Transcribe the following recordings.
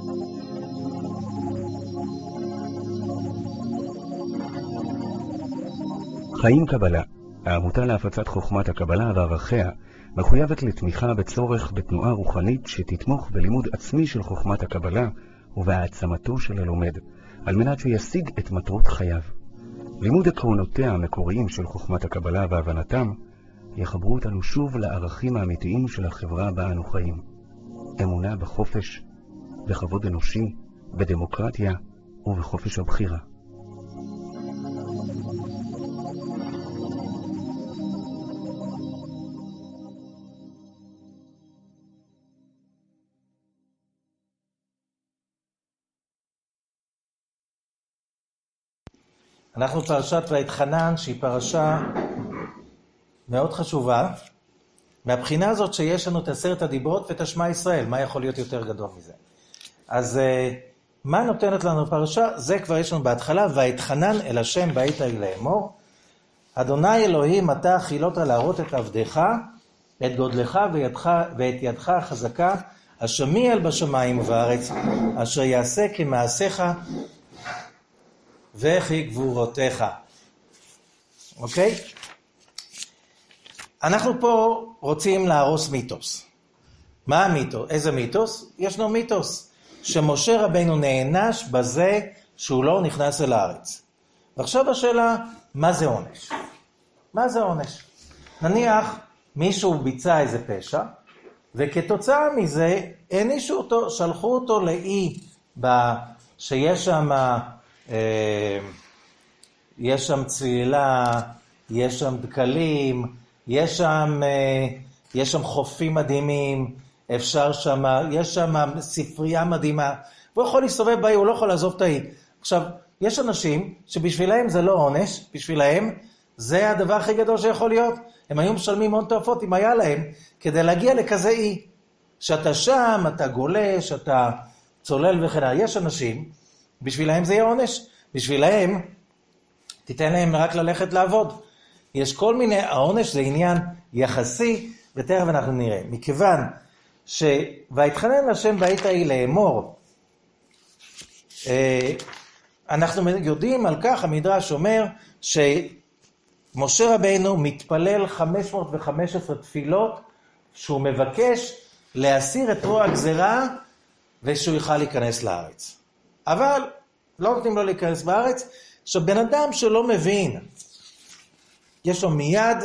חיים קבלה, העמותה להפצת חוכמת הקבלה וערכיה, מחויבת לתמיכה בצורך בתנועה רוחנית שתתמוך בלימוד עצמי של חוכמת הקבלה ובהעצמתו של הלומד, על מנת שישיג את מטרות חייו. לימוד עקרונותיה המקוריים של חוכמת הקבלה והבנתם יחברו אותנו שוב לערכים האמיתיים של החברה בה אנו חיים. אמונה בחופש, בכבוד אנושי, בדמוקרטיה ובחופש הבחירה. אנחנו פרשת ויתחנן, שהיא פרשה מאוד חשובה, מהבחינה הזאת שיש לנו את 10 הדיברות ואת השמע ישראל, מה יכול להיות יותר גדול מזה? אז מה נותנת לנו פרשה? זה כבר יש לנו בהתחלה, ויתחנן אל השם בעת ההיא לאמור, אדוני אלוהים אתה חילות להראות את עבדך, את גודלך ואת ידך החזקה, השמיע בשמיים ובארץ, אשר יעשה כמעשיך, וכי גבורותיך. אוקיי? אנחנו פה רוצים להרוס מיתוס. מה המיתוס? איזה מיתוס? ישנו מיתוס שמשה רבינו נענש בזה שהוא לא נכנס אל הארץ. ועכשיו השאלה, מה זה עונש? מה זה עונש? נניח מישהו ביצע איזה פשע, וכתוצאה מזה הענישו אותו, שלחו אותו לאי שיש שם יש שם צלילה, יש שם דקלים, יש שם חופים מדהימים, אפשר שם, יש שם ספרייה מדהימה, הוא יכול להסתובב באי, הוא לא יכול לעזוב את האי. עכשיו, יש אנשים שבשבילהם זה לא עונש, בשבילהם זה הדבר הכי גדול שיכול להיות. הם היו משלמים הון תועפות אם היה להם, כדי להגיע לכזה אי. שאתה שם, אתה גולש, אתה צולל וכן הלאה. יש אנשים, בשבילהם זה יהיה עונש. בשבילהם, תיתן להם רק ללכת לעבוד. יש כל מיני, העונש זה עניין יחסי, ותכף אנחנו נראה. מכיוון ויתחנן השם בעת ההיא לאמור, אנחנו יודעים על כך, המדרש אומר, שמשה רבינו מתפלל 515 תפילות, שהוא מבקש להסיר את רוע הגזרה, ושהוא יוכל להיכנס לארץ. אבל לא נותנים לו להיכנס בארץ. עכשיו, בן אדם שלא מבין, יש לו מיד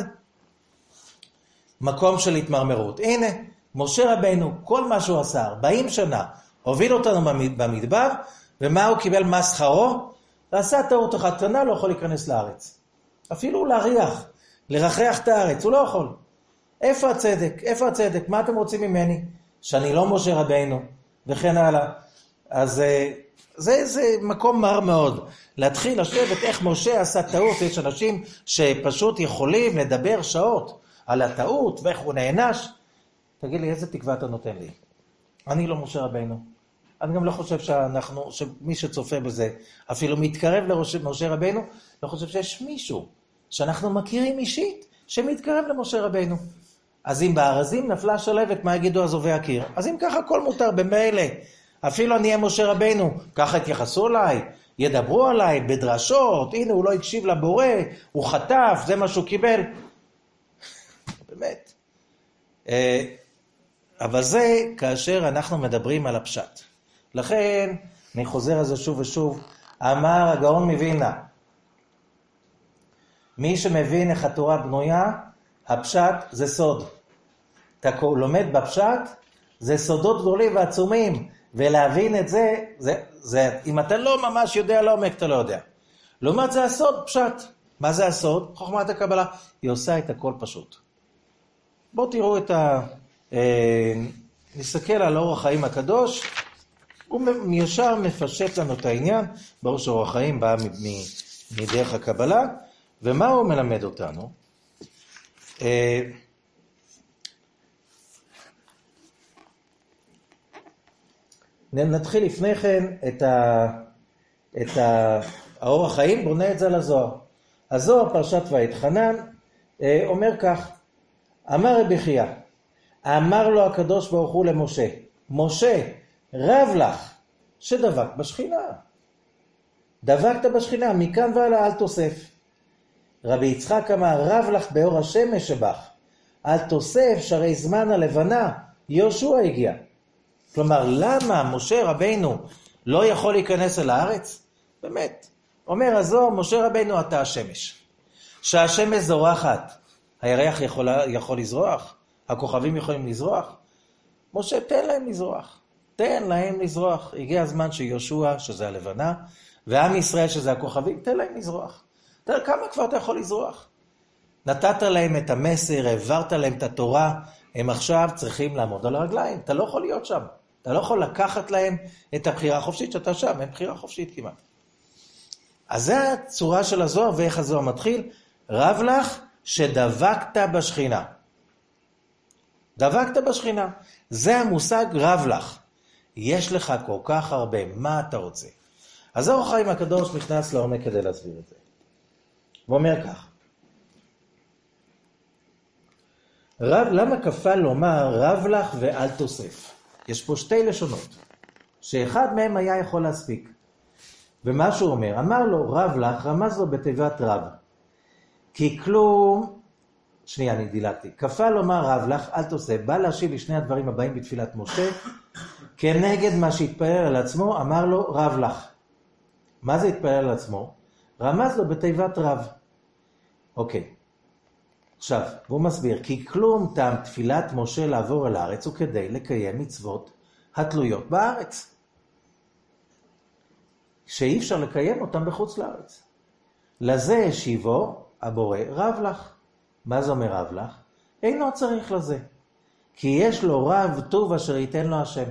מקום של התמרמרות. הנה, משה רבינו, כל מה שהוא עשה, 40 שנה, הוביל אותנו במדבר, ומה הוא קיבל מה שכרו? ועשה טעות אחת קטנה, לא יכול להיכנס לארץ. אפילו לרחח את הארץ, הוא לא יכול. איפה הצדק? איפה הצדק? מה אתם רוצים ממני? שאני לא משה רבינו, וכן הלאה. אז זה מקום מר מאוד. להתחיל לשבת איך משה עשה טעות. יש אנשים שפשוט יכולים לדבר שעות על הטעות ואיך הוא נענש. תגיד לי, איזה תקווה אתה נותן לי? אני לא משה רבינו. אני גם לא חושב שמי שצופה בזה אפילו מתקרב למשה רבינו, לא חושב שיש מישהו שאנחנו מכירים אישית שמתקרב למשה רבינו. אז אם בארזים נפלה שלבת, מה יגידו עזובי הקיר? אז אם ככה הכל מותר במילא. אפילו אני אהיה משה רבינו, ככה התייחסו אליי, ידברו עליי בדרשות, הנה הוא לא הקשיב לבורא, הוא חטף, זה מה שהוא קיבל. באמת. אבל זה כאשר אנחנו מדברים על הפשט. לכן, אני חוזר על זה שוב ושוב, אמר הגאון מווילנה, מי שמבין איך התורה בנויה, הפשט זה סוד. אתה לומד בפשט, זה סודות גדולים ועצומים, ולהבין את זה, אם אתה לא ממש יודע לעומק, אתה לא יודע. לעומת זה הסוד, פשט. מה זה הסוד? חוכמת הקבלה. היא עושה את הכל פשוט. בואו תראו נסתכל על אור החיים הקדוש, הוא ישר מפשט לנו את העניין, ברור שאור החיים בא מדרך הקבלה, ומה הוא מלמד אותנו? נתחיל לפני כן את האור החיים, בונה את זה לזוהר. הזוהר פרשת ויתחנן אומר כך, אמר רבי חייא, אמר לו הקדוש ברוך הוא למשה, משה, רב לך שדבק בשכינה. דבקת בשכינה, מכאן ועלה אל תוסף. רבי יצחק אמר, רב לך באור השמש שבך, אל תוסף שרי זמן הלבנה, יהושע הגיע. כלומר, למה משה רבינו לא יכול להיכנס אל הארץ? באמת. אומר הזוהר, משה רבינו אתה השמש. שהשמש זורחת, הירח יכול לזרוח? הכוכבים יכולים לזרוח? משה, תן להם לזרוח. תן להם לזרוח. הגיע הזמן שיהושע, שזה הלבנה, ועם ישראל, שזה הכוכבים, תן להם לזרוח. תראה, כמה כבר אתה יכול לזרוח? נתת להם את המסר, העברת להם את התורה, הם עכשיו צריכים לעמוד על הרגליים. אתה לא יכול להיות שם. אתה לא יכול לקחת להם את הבחירה החופשית שאתה שם, אין בחירה חופשית כמעט. אז זה הצורה של הזוהר, ואיך הזוהר מתחיל? רב לך שדבקת בשכינה. דבקת בשכינה. זה המושג רב לך. יש לך כל כך הרבה, מה אתה רוצה? אז אור החיים הקדוש נכנס לעומק כדי להסביר את זה. הוא אומר כך. למה כפה לומר רב לך ואל תוסף? יש פה שתי לשונות, שאחד מהם היה יכול להספיק. ומה שהוא אומר, אמר לו רב לך, רמז לו בתיבת רב. כי כלום, שנייה אני דילגתי, כפה לומר רב לך, אל תוסף, בא להשיב לשני הדברים הבאים בתפילת משה, כנגד מה שהתפאר על עצמו, אמר לו רב לך. מה זה התפאר על עצמו? רמז לו בתיבת רב. אוקיי. עכשיו, הוא מסביר, כי כלום טעם תפילת משה לעבור אל הארץ הוא כדי לקיים מצוות התלויות בארץ. שאי אפשר לקיים אותם בחוץ לארץ. לזה השיבו הבורא רב לך. מה זה אומר רב לך? אינו צריך לזה. כי יש לו רב טוב אשר ייתן לו השם.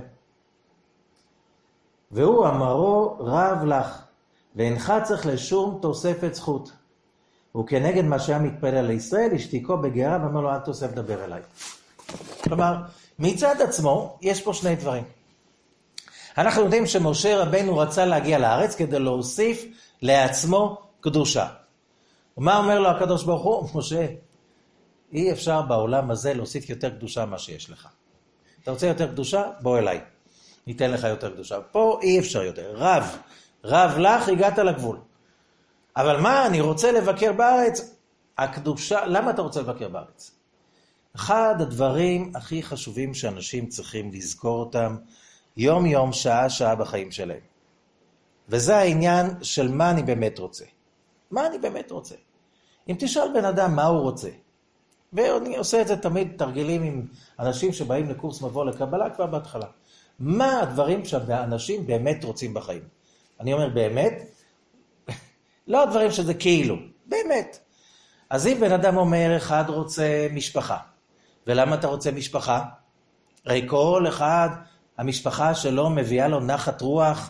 והוא אמרו רב לך, ואינך צריך לשום תוספת זכות. וכנגד מה שהיה מתפלל לישראל, השתיקו בגרה ואמר לו, אל תוסף דבר אליי. כלומר, מצד עצמו, יש פה שני דברים. אנחנו יודעים שמשה רבינו רצה להגיע לארץ כדי להוסיף לעצמו קדושה. ומה אומר לו הקדוש ברוך הוא? משה, אי אפשר בעולם הזה להוסיף יותר קדושה ממה שיש לך. אתה רוצה יותר קדושה? בוא אליי. ניתן לך יותר קדושה. פה אי אפשר יותר. רב לך, הגעת לגבול. אבל מה, אני רוצה לבקר בארץ? הקדושה, למה אתה רוצה לבקר בארץ? אחד הדברים הכי חשובים שאנשים צריכים לזכור אותם, יום יום, שעה שעה בחיים שלהם. וזה העניין של מה אני באמת רוצה. מה אני באמת רוצה? אם תשאל בן אדם מה הוא רוצה, ואני עושה את זה תמיד תרגילים עם אנשים שבאים לקורס מבוא לקבלה כבר בהתחלה. מה הדברים שהאנשים באמת רוצים בחיים? אני אומר באמת, לא הדברים שזה כאילו, באמת. אז אם בן אדם אומר, אחד רוצה משפחה. ולמה אתה רוצה משפחה? הרי כל אחד, המשפחה שלו מביאה לו נחת רוח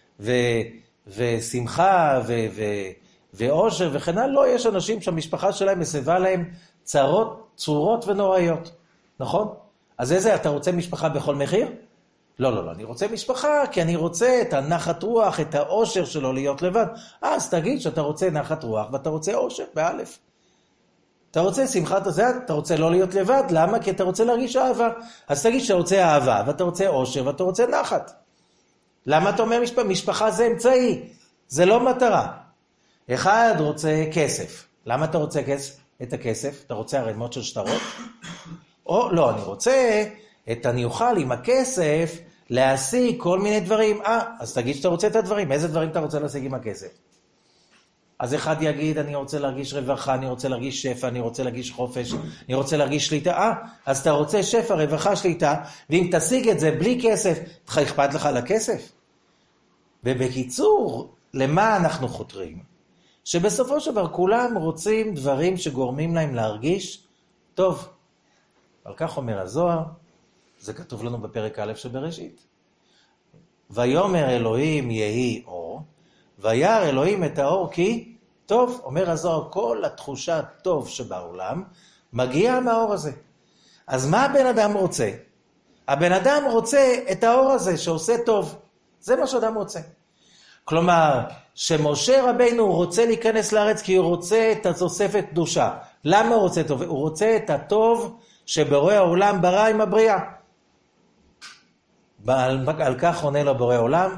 ושמחה ואושר וכן הלאה. לא, יש אנשים שהמשפחה שלהם מסבה להם צורות ונוראיות. נכון? אז איזה, אתה רוצה משפחה בכל מחיר? לא, אני רוצה משפחה, כי אני רוצה את הנחת רוח, את האושר שלו להיות לבד. אז תגיד שאתה רוצה נחת רוח, ואתה רוצה אושר, באלף. אתה רוצה שמחת הזה, אתה רוצה לא להיות לבד, למה? כי אתה רוצה להרגיש אהבה. אז תגיד שאתה רוצה אהבה, ואתה רוצה אושר, ואתה רוצה נחת. למה אתה אומר משפחה זה אמצעי? זה לא מטרה. אחד רוצה כסף. למה אתה רוצה את הכסף? אתה רוצה ערימות של שטרות? או לא, אני רוצה אני אוכל עם הכסף להשיג כל מיני דברים. אז תגיד שאתה רוצה את הדברים. איזה דברים אתה רוצה להשיג עם הכסף? אז אחד יגיד, אני רוצה להרגיש רווחה, אני רוצה להרגיש שפע, אני רוצה להרגיש חופש, אני רוצה להרגיש שליטה. אז אתה רוצה שפע, רווחה, שליטה, ואם תשיג את זה בלי כסף, אכפת לך לכסף? ובקיצור, למה אנחנו חותרים? שבסופו של דבר כולם רוצים דברים שגורמים להם להרגיש טוב. על כך אומר הזוהר, זה כתוב לנו בפרק א' שבראשית. ויאמר אלוהים יהי אור, וירא אלוהים את האור כי טוב. אומר הזוהר, כל התחושה טוב שבעולם מגיעה מהאור הזה. אז מה הבן אדם רוצה? הבן אדם רוצה את האור הזה שעושה טוב. זה מה שאדם רוצה. כלומר, שמשה רבינו רוצה להיכנס לארץ כי הוא רוצה את התוספת קדושה. למה הוא רוצה טוב? הוא רוצה את הטוב שבורא העולם ברא עם הבריאה. על כך עונה לו בורא עולם,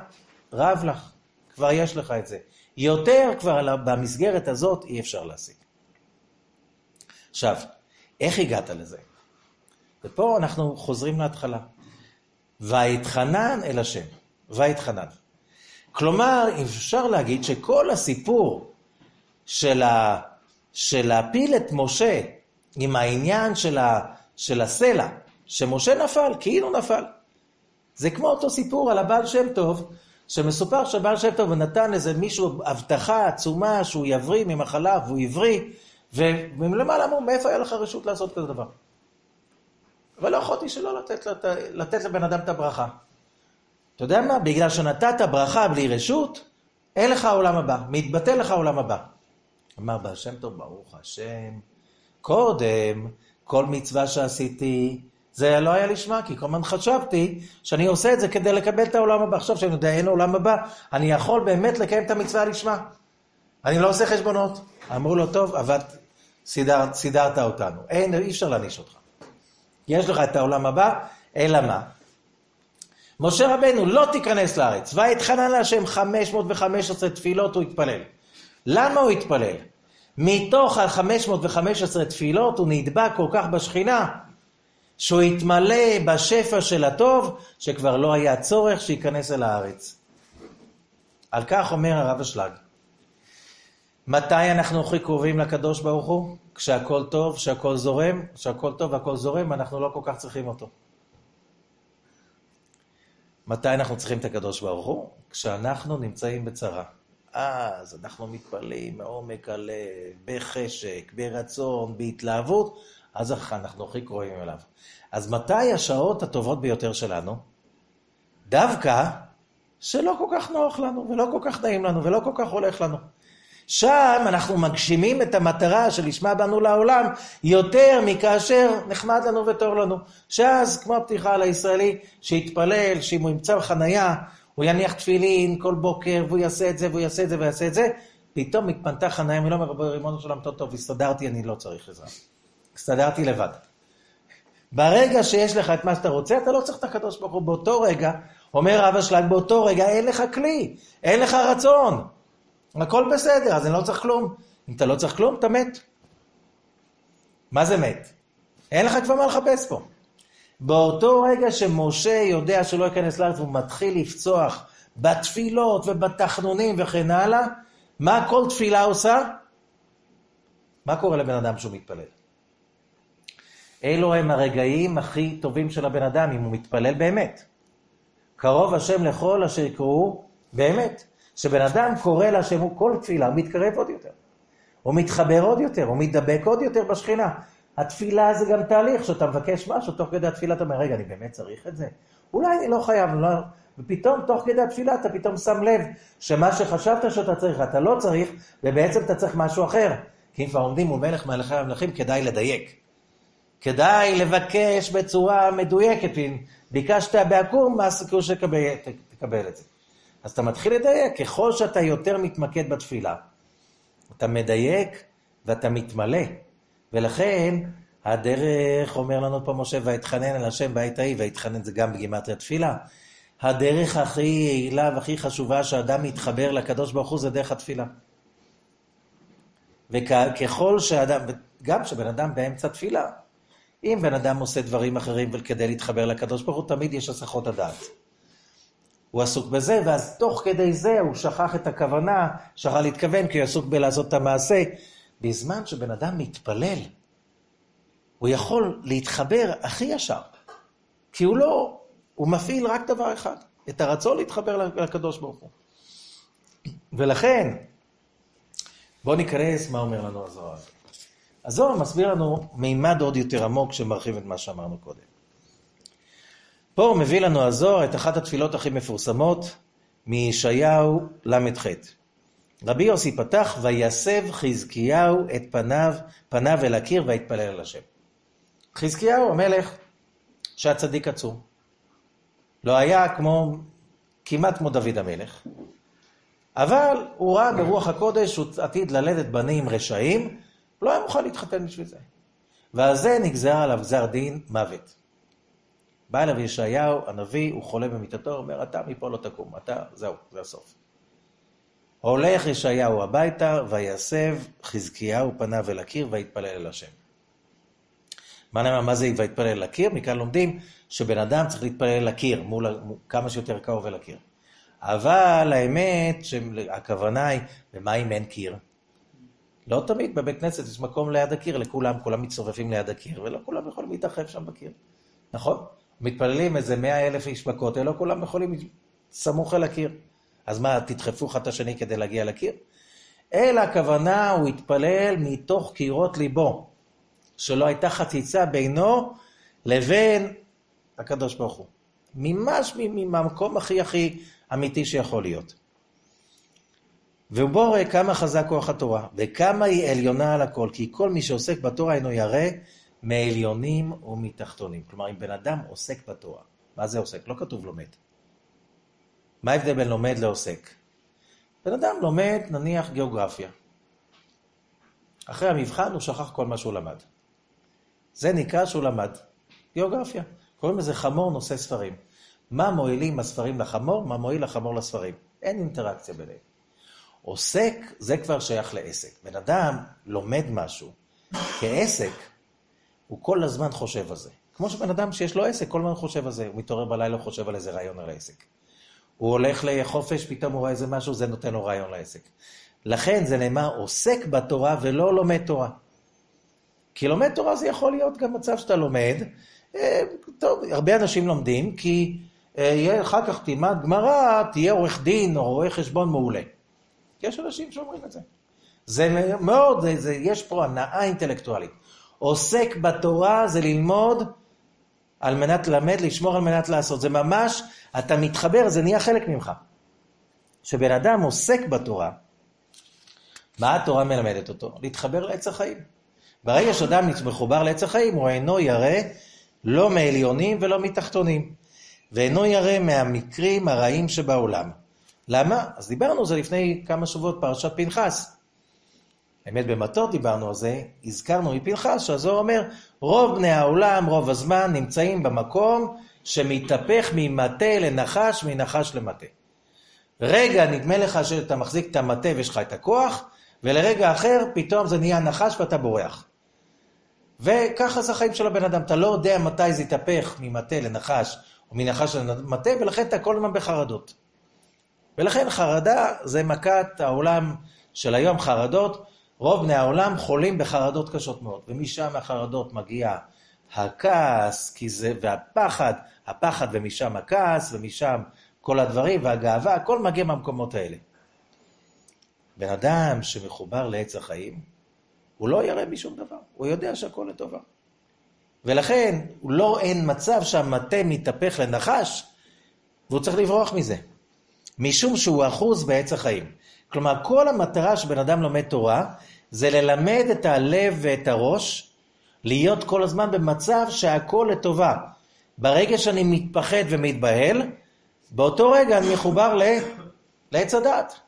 רב לך, כבר יש לך את זה. יותר כבר במסגרת הזאת אי אפשר להשיג. עכשיו, איך הגעת לזה? ופה אנחנו חוזרים להתחלה. והתחנן אל השם. והתחנן. כלומר, אפשר להגיד שכל הסיפור של להפיל את משה עם העניין של הסלע, שמשה נפל, כאילו נפל. זה כמו אותו סיפור על הבעל שם טוב, שמסופר שהבעל שם טוב נתן איזה מישהו הבטחה עצומה שהוא יבריא ממחלה והוא יבריא, ומלמעלה אמרו, מאיפה היה לך רשות לעשות כזה דבר? אבל לא יכולתי שלא לתת לבן אדם את הברכה. אתה יודע מה? בגלל שנתת ברכה בלי רשות, אין לך העולם הבא, מתבטל לך העולם הבא. אמר בעל שם טוב, ברוך השם, קודם, כל מצווה שעשיתי, זה לא היה לשמה, כי כל הזמן חשבתי שאני עושה את זה כדי לקבל את העולם הבא. עכשיו שאני יודע, אין העולם הבא, אני יכול באמת לקיים את המצווה לשמה. אני לא עושה חשבונות. אמרו לו, טוב, אבל סידרת אותנו. אי אפשר להניש אותך. יש לך את העולם הבא, אלא מה? משה רבנו לא תיכנס לארץ, והתחנן להשם 515 תפילות הוא התפלל. למה הוא התפלל? מתוך ה-515 תפילות הוא נדבק כל כך בשכינה, שהוא התמלא בשפע של הטוב, שכבר לא היה צורך שיכנס אל הארץ. על כך אומר הרב אשלג. מתי אנחנו הכי קרובים לקדוש ברוך הוא? כשהכל טוב, כשהכל זורם, כשהכל טוב והכל זורם, אנחנו לא כל כך צריכים אותו. מתי אנחנו צריכים את הקדוש ברוך הוא? כשאנחנו נמצאים בצרה. אז אנחנו מתפללים מעומק הלב, בחשק, ברצון, בהתלהבות, אז אנחנו הכי קרובים אליו. אז מתי השעות הטובות ביותר שלנו? דווקא שלא כל כך נוח לנו, ולא כל כך נעים לנו, ולא כל כך הולך לנו. שם אנחנו מגשימים את המטרה שלשמה באנו לעולם, יותר מכאשר נחמד לנו וטוב לנו. שאז, כמו הפתיחה על הישראלי, שיתפלל, שאם הוא ימצא חנייה, הוא יניח תפילין כל בוקר, והוא יעשה את זה, והוא יעשה את זה, ויעשה את זה, פתאום מתפנתה חנייה, אני לא אומר, ריבונו של עולם, טוב, הסתדרתי, אני לא צריך עזרה. הסתדרתי לבד. ברגע שיש לך את מה שאתה רוצה, אתה לא צריך את הקדוש ברוך הוא. באותו רגע, אומר רב אשלג, באותו רגע אין לך כלי, אין לך רצון. הכל בסדר, אז אני לא צריך כלום. אם אתה לא צריך כלום, אתה מת. מה זה מת? אין לך כבר מה לחפש פה. באותו רגע שמשה יודע שלא ייכנס לארץ, הוא מתחיל לפצוח בתפילות ובתחנונים וכן הלאה, מה כל תפילה עושה? מה קורה לבן אדם שהוא מתפלל? אלו הם הרגעים הכי טובים של הבן אדם, אם הוא מתפלל באמת. קרוב השם לכל אשר יקראו באמת. שבן אדם קורא להשם, הוא כל תפילה, הוא מתקרב עוד יותר. הוא מתחבר עוד יותר, הוא מתדבק עוד יותר בשכינה. התפילה זה גם תהליך, שאתה מבקש משהו, תוך כדי התפילה אתה אומר, רגע, אני באמת צריך את זה? אולי אני לא חייב, לא... ופתאום תוך כדי התפילה אתה פתאום שם לב, שמה שחשבת שאתה צריך, אתה לא צריך, ובעצם אתה צריך משהו אחר. כי אם כבר עומדים מול מלך מלכי המלכים, כדאי לדייק. כדאי לבקש בצורה מדויקת, אם ביקשת בעקום, מה הסיכוי שתקבל את זה. אז אתה מתחיל לדייק, ככל שאתה יותר מתמקד בתפילה, אתה מדייק ואתה מתמלא. ולכן הדרך, אומר לנו פה משה, והתחנן על השם בעת ההיא, והתחנן זה גם בגימטריה תפילה. הדרך הכי יעילה והכי חשובה שאדם מתחבר לקדוש ברוך הוא זה דרך התפילה. וככל שאדם, גם שבן אדם באמצע תפילה, אם בן אדם עושה דברים אחרים וכדי להתחבר לקדוש ברוך הוא, תמיד יש הסחות הדעת. הוא עסוק בזה, ואז תוך כדי זה הוא שכח את הכוונה, שכח להתכוון, כי הוא עסוק בלעשות את המעשה. בזמן שבן אדם מתפלל, הוא יכול להתחבר הכי ישר, כי הוא מפעיל רק דבר אחד, את הרצון להתחבר לקדוש ברוך הוא. ולכן, בואו ניכנס מה אומר לנו הזוהר הזה. הזוהר מסביר לנו מימד עוד יותר עמוק שמרחיב את מה שאמרנו קודם. פה הוא מביא לנו הזוהר את אחת התפילות הכי מפורסמות מישעיהו למ"ח. רבי יוסי פתח, ויסב חזקיהו את פניו אל הקיר והתפלל אל השם. חזקיהו המלך שהצדיק עצום. לא היה כמעט כמו דוד המלך. אבל הוא ראה ברוח הקודש, הוא עתיד ללדת בנים רשעים, לא היה מוכן להתחתן בשביל זה. ועל זה נגזר עליו גזר דין מוות. בא אליו ישעיהו, הנביא, הוא חולה במיטתו, הוא אומר, אתה מפה לא תקום, זהו, זה הסוף. הולך ישעיהו הביתה, ויסב חזקיהו פניו אל הקיר, ויתפלל אל השם. מה זה ויתפלל אל הקיר? מכאן לומדים שבן אדם צריך להתפלל אל הקיר, כמה שיותר קרוב אל הקיר. אבל האמת שהכוונה היא, ומה אם אין קיר? לא תמיד בבית כנסת יש מקום ליד הקיר לכולם, כולם מצטופפים ליד הקיר, ולא כולם יכולים להתרחב שם בקיר. נכון? מתפללים איזה 100,000 איש בכותל, לא כולם יכולים סמוך אל הקיר. אז מה, תדחפו אחד את השני כדי להגיע לקיר? אלא הכוונה הוא התפלל מתוך קירות ליבו, שלא הייתה חציצה בינו לבין הקדוש ברוך הוא. ממש מהמקום הכי אמיתי שיכול להיות. ובוא רואה כמה חזק כוח התורה, וכמה היא עליונה על הכל, כי כל מי שעוסק בתורה אינו ירא מעליונים ומתחתונים. כלומר, אם בן אדם עוסק בתורה, מה זה עוסק? לא כתוב לומד. מה ההבדל בין לומד לעוסק? בן אדם לומד, נניח, גיאוגרפיה. אחרי המבחן הוא שכח כל מה שהוא למד. זה נקרא שהוא למד. גיאוגרפיה. קוראים לזה חמור נושא ספרים. מה מועילים הספרים לחמור? מה מועיל לחמור לספרים? אין אינטראקציה ביניהם. עוסק, זה כבר שייך לעסק. בן אדם לומד משהו. כעסק, הוא כל הזמן חושב על זה. כמו שבן אדם שיש לו עסק, כל הזמן חושב על זה. הוא מתעורר בלילה, חושב על איזה רעיון על העסק. הוא הולך לחופש, פתאום הוא רואה איזה משהו, זה נותן לו רעיון לעסק. לכן זה נאמר, עוסק בתורה ולא לומד תורה. כי לומד תורה זה יכול להיות גם מצב שאתה לומד. טוב, הרבה אנשים לומדים, כי אחר כך תלמד גמרא, תהיה עורך דין או רואה חשבון מעולה. יש אנשים שאומרים את זה. זה מאוד, יש פה הנאה אינטלקטואלית. עוסק בתורה זה ללמוד על מנת ללמד, לשמור על מנת לעשות. זה ממש, אתה מתחבר, זה נהיה חלק ממך. שבן אדם עוסק בתורה, מה התורה מלמדת אותו? להתחבר לעץ החיים. ברגע שאדם מחובר לעץ החיים, הוא אינו ירא לא מעליונים ולא מתחתונים. ואינו ירא מהמקרים הרעים שבעולם. למה? אז דיברנו על זה לפני כמה שבועות פרשת פנחס. האמת במתות דיברנו על זה, הזכרנו מפנחס, שהזוהר אומר, רוב בני העולם, רוב הזמן, נמצאים במקום שמתהפך ממטה לנחש, מנחש למטה. רגע נדמה לך שאתה מחזיק את המטה ויש לך את הכוח, ולרגע אחר פתאום זה נהיה נחש ואתה בורח. וככה זה החיים של הבן אדם, אתה לא יודע מתי זה יתהפך ממטה לנחש, או מנחש למטה, ולכן אתה כל הזמן בחרדות. ולכן חרדה זה מכת העולם של היום, חרדות. רוב בני העולם חולים בחרדות קשות מאוד, ומשם החרדות מגיע הכעס, והפחד, הפחד ומשם הכעס, ומשם כל הדברים והגאווה, הכל מגיע מהמקומות האלה. בן אדם שמחובר לעץ החיים, הוא לא ירא משום דבר, הוא יודע שהכל לטובה. ולכן אין מצב שהמטה מתהפך לנחש, והוא צריך לברוח מזה. משום שהוא אחוז בעץ החיים. כלומר, כל המטרה שבן אדם לומד תורה, זה ללמד את הלב ואת הראש, להיות כל הזמן במצב שהכל לטובה. ברגע שאני מתפחד ומתבהל, באותו רגע אני מחובר לעץ הדעת.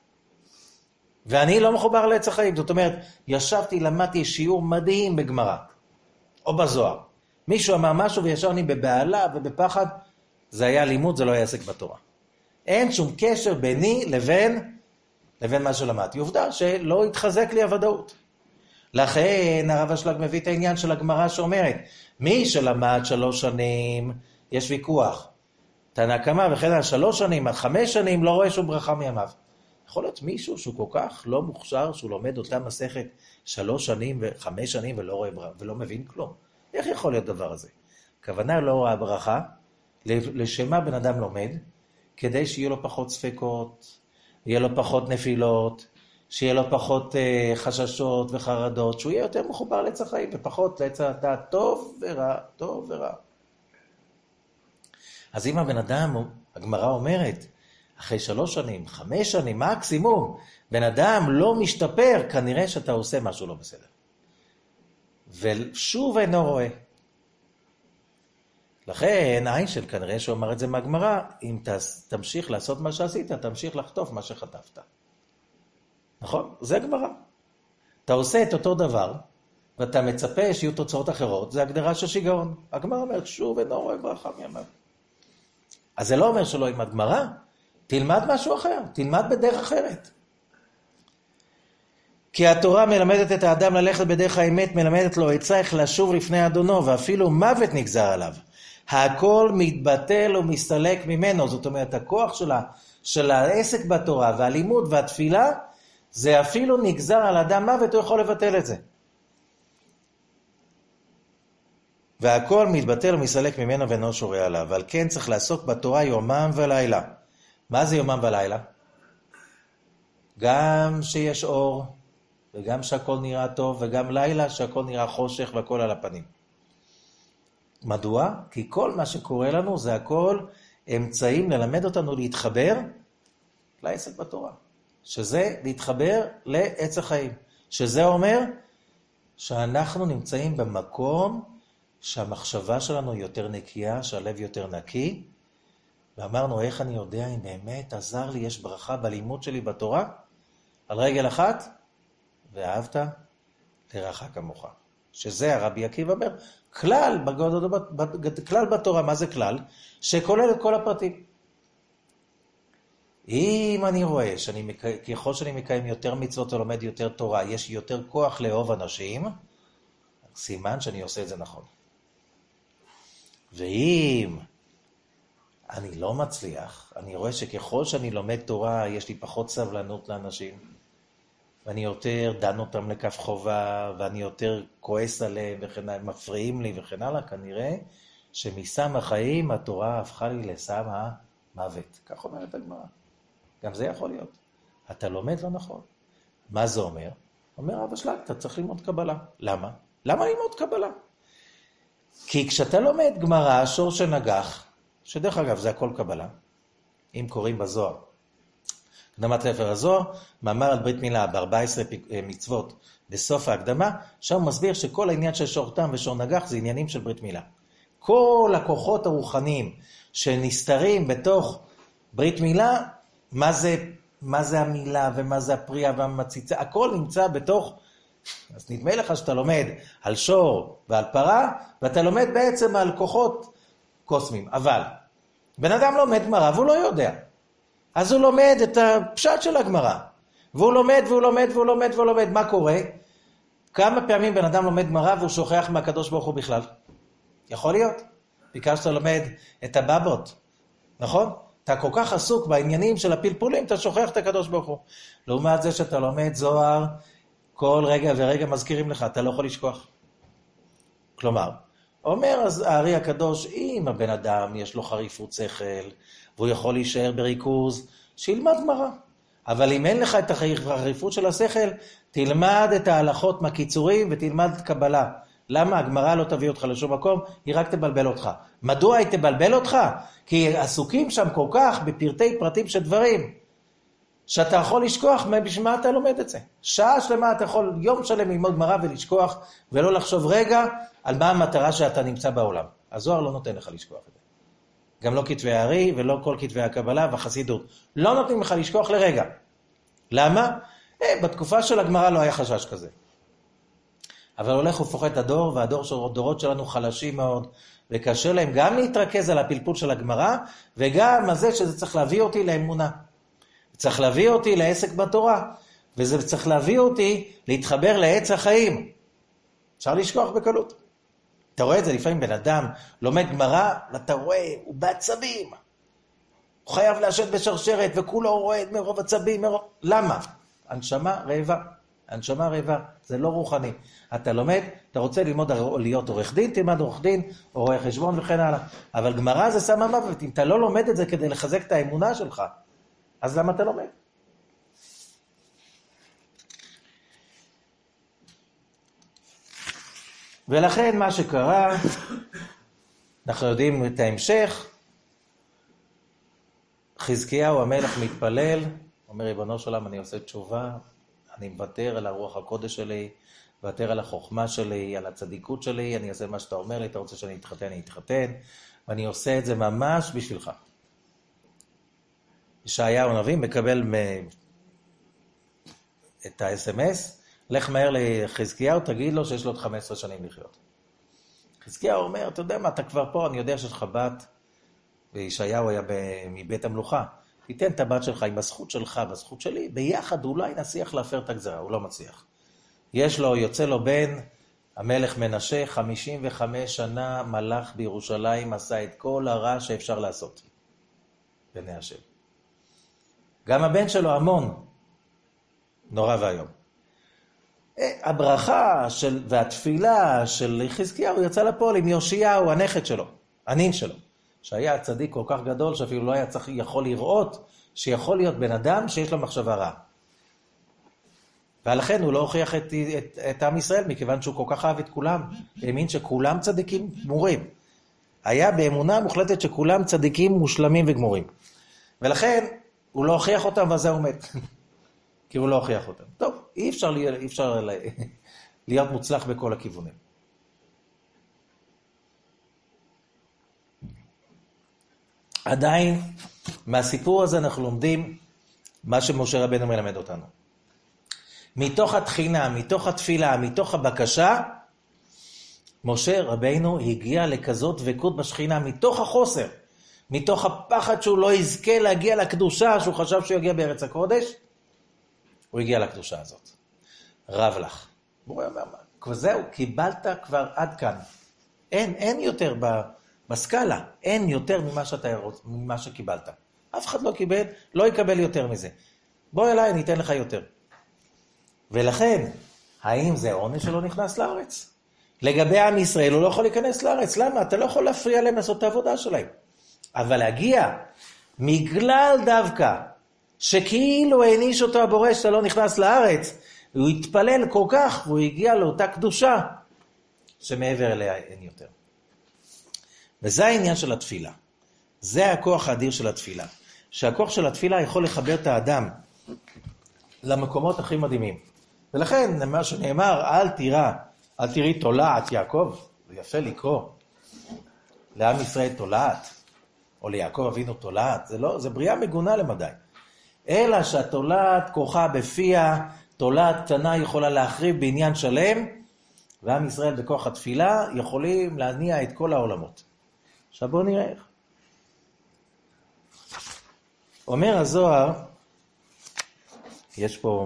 ואני לא מחובר לעץ החיים. זאת אומרת, ישבתי, למדתי שיעור מדהים בגמרא, או בזוהר. מישהו אמר משהו וישר אני בבעלה ובפחד, זה היה לימוד, זה לא היה עסק בתורה. אין שום קשר ביני לבין מה שלמדתי. עובדה שלא התחזק לי הוודאות. לכן הרב אשלג מביא את העניין של הגמרא שאומרת, מי שלמד 3 שנים, יש ויכוח. תנא קמא וכן 3 שנים, 5 שנים, לא רואה שום ברכה מימיו. יכול להיות מישהו שהוא כל כך לא מוכשר, שהוא לומד אותה מסכת 3 שנים ו5 שנים ולא מבין כלום. איך יכול להיות דבר הזה? הכוונה לא רואה ברכה, לשמה בן אדם לומד, כדי שיהיה לו פחות ספקות, יהיה לו פחות נפילות, שיהיה לו פחות חששות וחרדות, שהוא יהיה יותר מחובר לעץ החיים ופחות לעץ הדעת, טוב ורע, טוב ורע. אז אם הבן אדם, הגמרא אומרת, אחרי 3 שנים, 5 שנים, מקסימום, בן אדם לא משתפר, כנראה שאתה עושה משהו לא בסדר. ושוב אינו רואה. לכן, איינשטיין כנראה שהוא אמר את זה מהגמרא, אם תמשיך לעשות מה שעשית, תמשיך לחטוף מה שחטפת. נכון? זה הגמרא. אתה עושה את אותו דבר, ואתה מצפה שיהיו תוצאות אחרות, זה הגדרה של שיגעון. הגמרא אומרת, שוב אינו רואה ברכה מימיו. אז זה לא אומר שלא ילמד גמרא, תלמד משהו אחר, תלמד בדרך אחרת. כי התורה מלמדת את האדם ללכת בדרך האמת, מלמדת לו עצה איך לשוב לפני אדונו, ואפילו מוות נגזר עליו. הכל מתבטל ומסתלק ממנו, זאת אומרת, הכוח של העסק בתורה והלימוד והתפילה, זה אפילו נגזר על אדם מוות, הוא יכול לבטל את זה. והכל מתבטל ומסתלק ממנו ואינו שורה עליו, ועל כן צריך לעסוק בתורה יומם ולילה. מה זה יומם ולילה? גם שיש אור, וגם שהכל נראה טוב, וגם לילה שהכל נראה חושך והכל על הפנים. מדוע? כי כל מה שקורה לנו זה הכל אמצעים ללמד אותנו להתחבר לעסק בתורה. שזה להתחבר לעץ החיים. שזה אומר שאנחנו נמצאים במקום שהמחשבה שלנו יותר נקייה, שהלב יותר נקי. ואמרנו, איך אני יודע אם באמת עזר לי, יש ברכה בלימוד שלי בתורה? על רגל אחת, ואהבת לרעך כמוך. שזה הרבי עקיבא אומר, כלל בתורה, מה זה כלל? שכולל את כל הפרטים. אם אני רואה ככל שאני מקיים יותר מצוות ולומד יותר תורה, יש יותר כוח לאהוב אנשים, סימן שאני עושה את זה נכון. ואם אני לא מצליח, אני רואה שככל שאני לומד תורה, יש לי פחות סבלנות לאנשים, ואני יותר דן אותם לכף חובה, ואני יותר כועס עליהם, וכן הלאה, מפריעים לי וכן הלאה, כנראה שמסם החיים התורה הפכה לי לסם המוות. כך אומרת הגמרא. גם זה יכול להיות. אתה לומד לא נכון. מה זה אומר? אומר אבא שלך, אתה צריך ללמוד קבלה. למה? למה ללמוד קבלה? כי כשאתה לומד גמרא, שור שנגח, שדרך אגב זה הכל קבלה, אם קוראים בזוהר, הקדמת ספר הזוהר, מאמר על ברית מילה ב-14 מצוות בסוף ההקדמה, שם הוא מסביר שכל העניין של שור תם ושור נגח זה עניינים של ברית מילה. כל הכוחות הרוחניים שנסתרים בתוך ברית מילה, מה זה המילה ומה זה הפרייה והמציצה, הכל נמצא בתוך, אז נדמה לך שאתה לומד על שור ועל פרה, ואתה לומד בעצם על כוחות קוסמיים. אבל בן אדם לומד גמרא והוא לא יודע. אז הוא לומד את הפשט של הגמרא. והוא לומד והוא לומד והוא לומד והוא לומד. מה קורה? כמה פעמים בן אדם לומד גמרא והוא שוכח מהקדוש ברוך הוא בכלל? יכול להיות. בעיקר שאתה לומד את הבבות. נכון? אתה כל כך עסוק בעניינים של הפלפולים, אתה שוכח את הקדוש ברוך הוא. לעומת זה שאתה לומד זוהר, כל רגע ורגע מזכירים לך, אתה לא יכול לשכוח. כלומר, אומר אז הארי הקדוש, אם הבן אדם יש לו חריפות שכל, והוא יכול להישאר בריכוז, שילמד גמרא. אבל אם אין לך את החריפות של השכל, תלמד את ההלכות מהקיצורים ותלמד קבלה. למה? הגמרא לא תביא אותך לשום מקום, היא רק תבלבל אותך. מדוע היא תבלבל אותך? כי עסוקים שם כל כך בפרטי פרטים של דברים, שאתה יכול לשכוח בשביל מה אתה לומד את זה. שעה שלמה אתה יכול יום שלם ללמוד גמרא ולשכוח, ולא לחשוב רגע על מה המטרה שאתה נמצא בעולם. הזוהר לא נותן לך לשכוח את זה. גם לא כתבי הארי ולא כל כתבי הקבלה והחסידות. לא נותנים לך לשכוח לרגע. למה? בתקופה של הגמרא לא היה חשש כזה. אבל הולך ופוחת הדור, והדורות שלנו חלשים מאוד, וקשה להם גם להתרכז על הפלפול של הגמרא, וגם על זה שזה צריך להביא אותי לאמונה. צריך להביא אותי לעסק בתורה, וזה צריך להביא אותי להתחבר לעץ החיים. אפשר לשכוח בקלות. אתה רואה את זה לפעמים בן אדם לומד גמרא, ואתה רואה, הוא בעצבים. הוא חייב להשת בשרשרת, וכולו רועד מרוב עצבים. למה? הנשמה רעבה. הנשמה רעבה, זה לא רוחני. אתה לומד, אתה רוצה ללמוד להיות עורך דין, תלמד עורך דין, או רואה חשבון וכן הלאה. אבל גמרא זה סם המוות, אם אתה לא לומד את זה כדי לחזק את האמונה שלך, אז למה אתה לומד? ולכן מה שקרה, אנחנו יודעים את ההמשך, חזקיהו המלך מתפלל, אומר ריבונו של עולם, אני עושה תשובה, אני מוותר על הרוח הקודש שלי, מוותר על החוכמה שלי, על הצדיקות שלי, אני אעשה מה שאתה אומר לי, אתה רוצה שאני אתחתן, אני אתחתן, ואני עושה את זה ממש בשבילך. ישעיהו הנביא מקבל את ה-SMS, לך מהר לחזקיהו, תגיד לו שיש לו עוד 15 שנים לחיות. חזקיהו אומר, אתה יודע מה, אתה כבר פה, אני יודע שיש לך בת, וישעיהו היה מבית המלוכה, תיתן את הבת שלך עם הזכות שלך והזכות שלי, ביחד אולי נצליח להפר את הגזרה, הוא לא מצליח. יוצא לו בן, המלך מנשה, 55 שנה מלך בירושלים, עשה את כל הרע שאפשר לעשות. בני השם. גם הבן שלו המון, נורא והיום. הברכה והתפילה של חזקיהו יצא לפועל עם יאשיהו, הנכד שלו, הנין שלו, שהיה צדיק כל כך גדול שאפילו לא היה יכול לראות שיכול להיות בן אדם שיש לו מחשבה רעה. ולכן הוא לא הוכיח את עם ישראל, מכיוון שהוא כל כך אהב את כולם, האמין שכולם צדיקים גמורים. היה באמונה מוחלטת שכולם צדיקים מושלמים וגמורים. ולכן הוא לא הוכיח אותם וזה הוא מת. כי הוא לא הוכיח אותם. טוב, אי אפשר להיות מוצלח בכל הכיוונים. עדיין, מהסיפור הזה אנחנו לומדים מה שמשה רבנו מלמד אותנו. מתוך התחינה, מתוך התפילה, מתוך הבקשה, משה רבנו הגיע לכזאת דבקות בשכינה, מתוך החוסר, מתוך הפחד שהוא לא יזכה להגיע לקדושה, שהוא חשב שהוא יגיע בארץ הקודש, הוא הגיע לקדושה הזאת. רב לך. הוא אומר, זהו, קיבלת כבר עד כאן. אין יותר בסקאלה, אין יותר ממה שקיבלת. אף אחד לא קיבל, לא יקבל יותר מזה. בוא אליי, אני אתן לך יותר. ולכן, האם זה עונש שלא נכנס לארץ? לגבי עם ישראל, הוא לא יכול להיכנס לארץ. למה? אתה לא יכול להפריע להם לעשות את העבודה שלהם. אבל להגיע, מגלל דווקא, שכאילו העניש אותו הבורא שאתה לא נכנס לארץ, הוא התפלל כל כך, והוא הגיע לאותה קדושה, שמעבר אליה אין יותר. וזה העניין של התפילה. זה הכוח האדיר של התפילה. שהכוח של התפילה יכול לחבר את האדם למקומות הכי מדהימים. ולכן, מה שנאמר, אל תראי תולעת יעקב, זה יפה לקרוא. לעם ישראל תולעת, או ליעקב אבינו תולעת, זה בריאה מגונה למדי. אלא שהתולעת כוחה בפיה, תולעת קטנה יכולה להחריב בעניין שלם, ועם ישראל בכוח התפילה יכולים להניע את כל העולמות. עכשיו בואו נראה איך. אומר הזוהר, יש פה,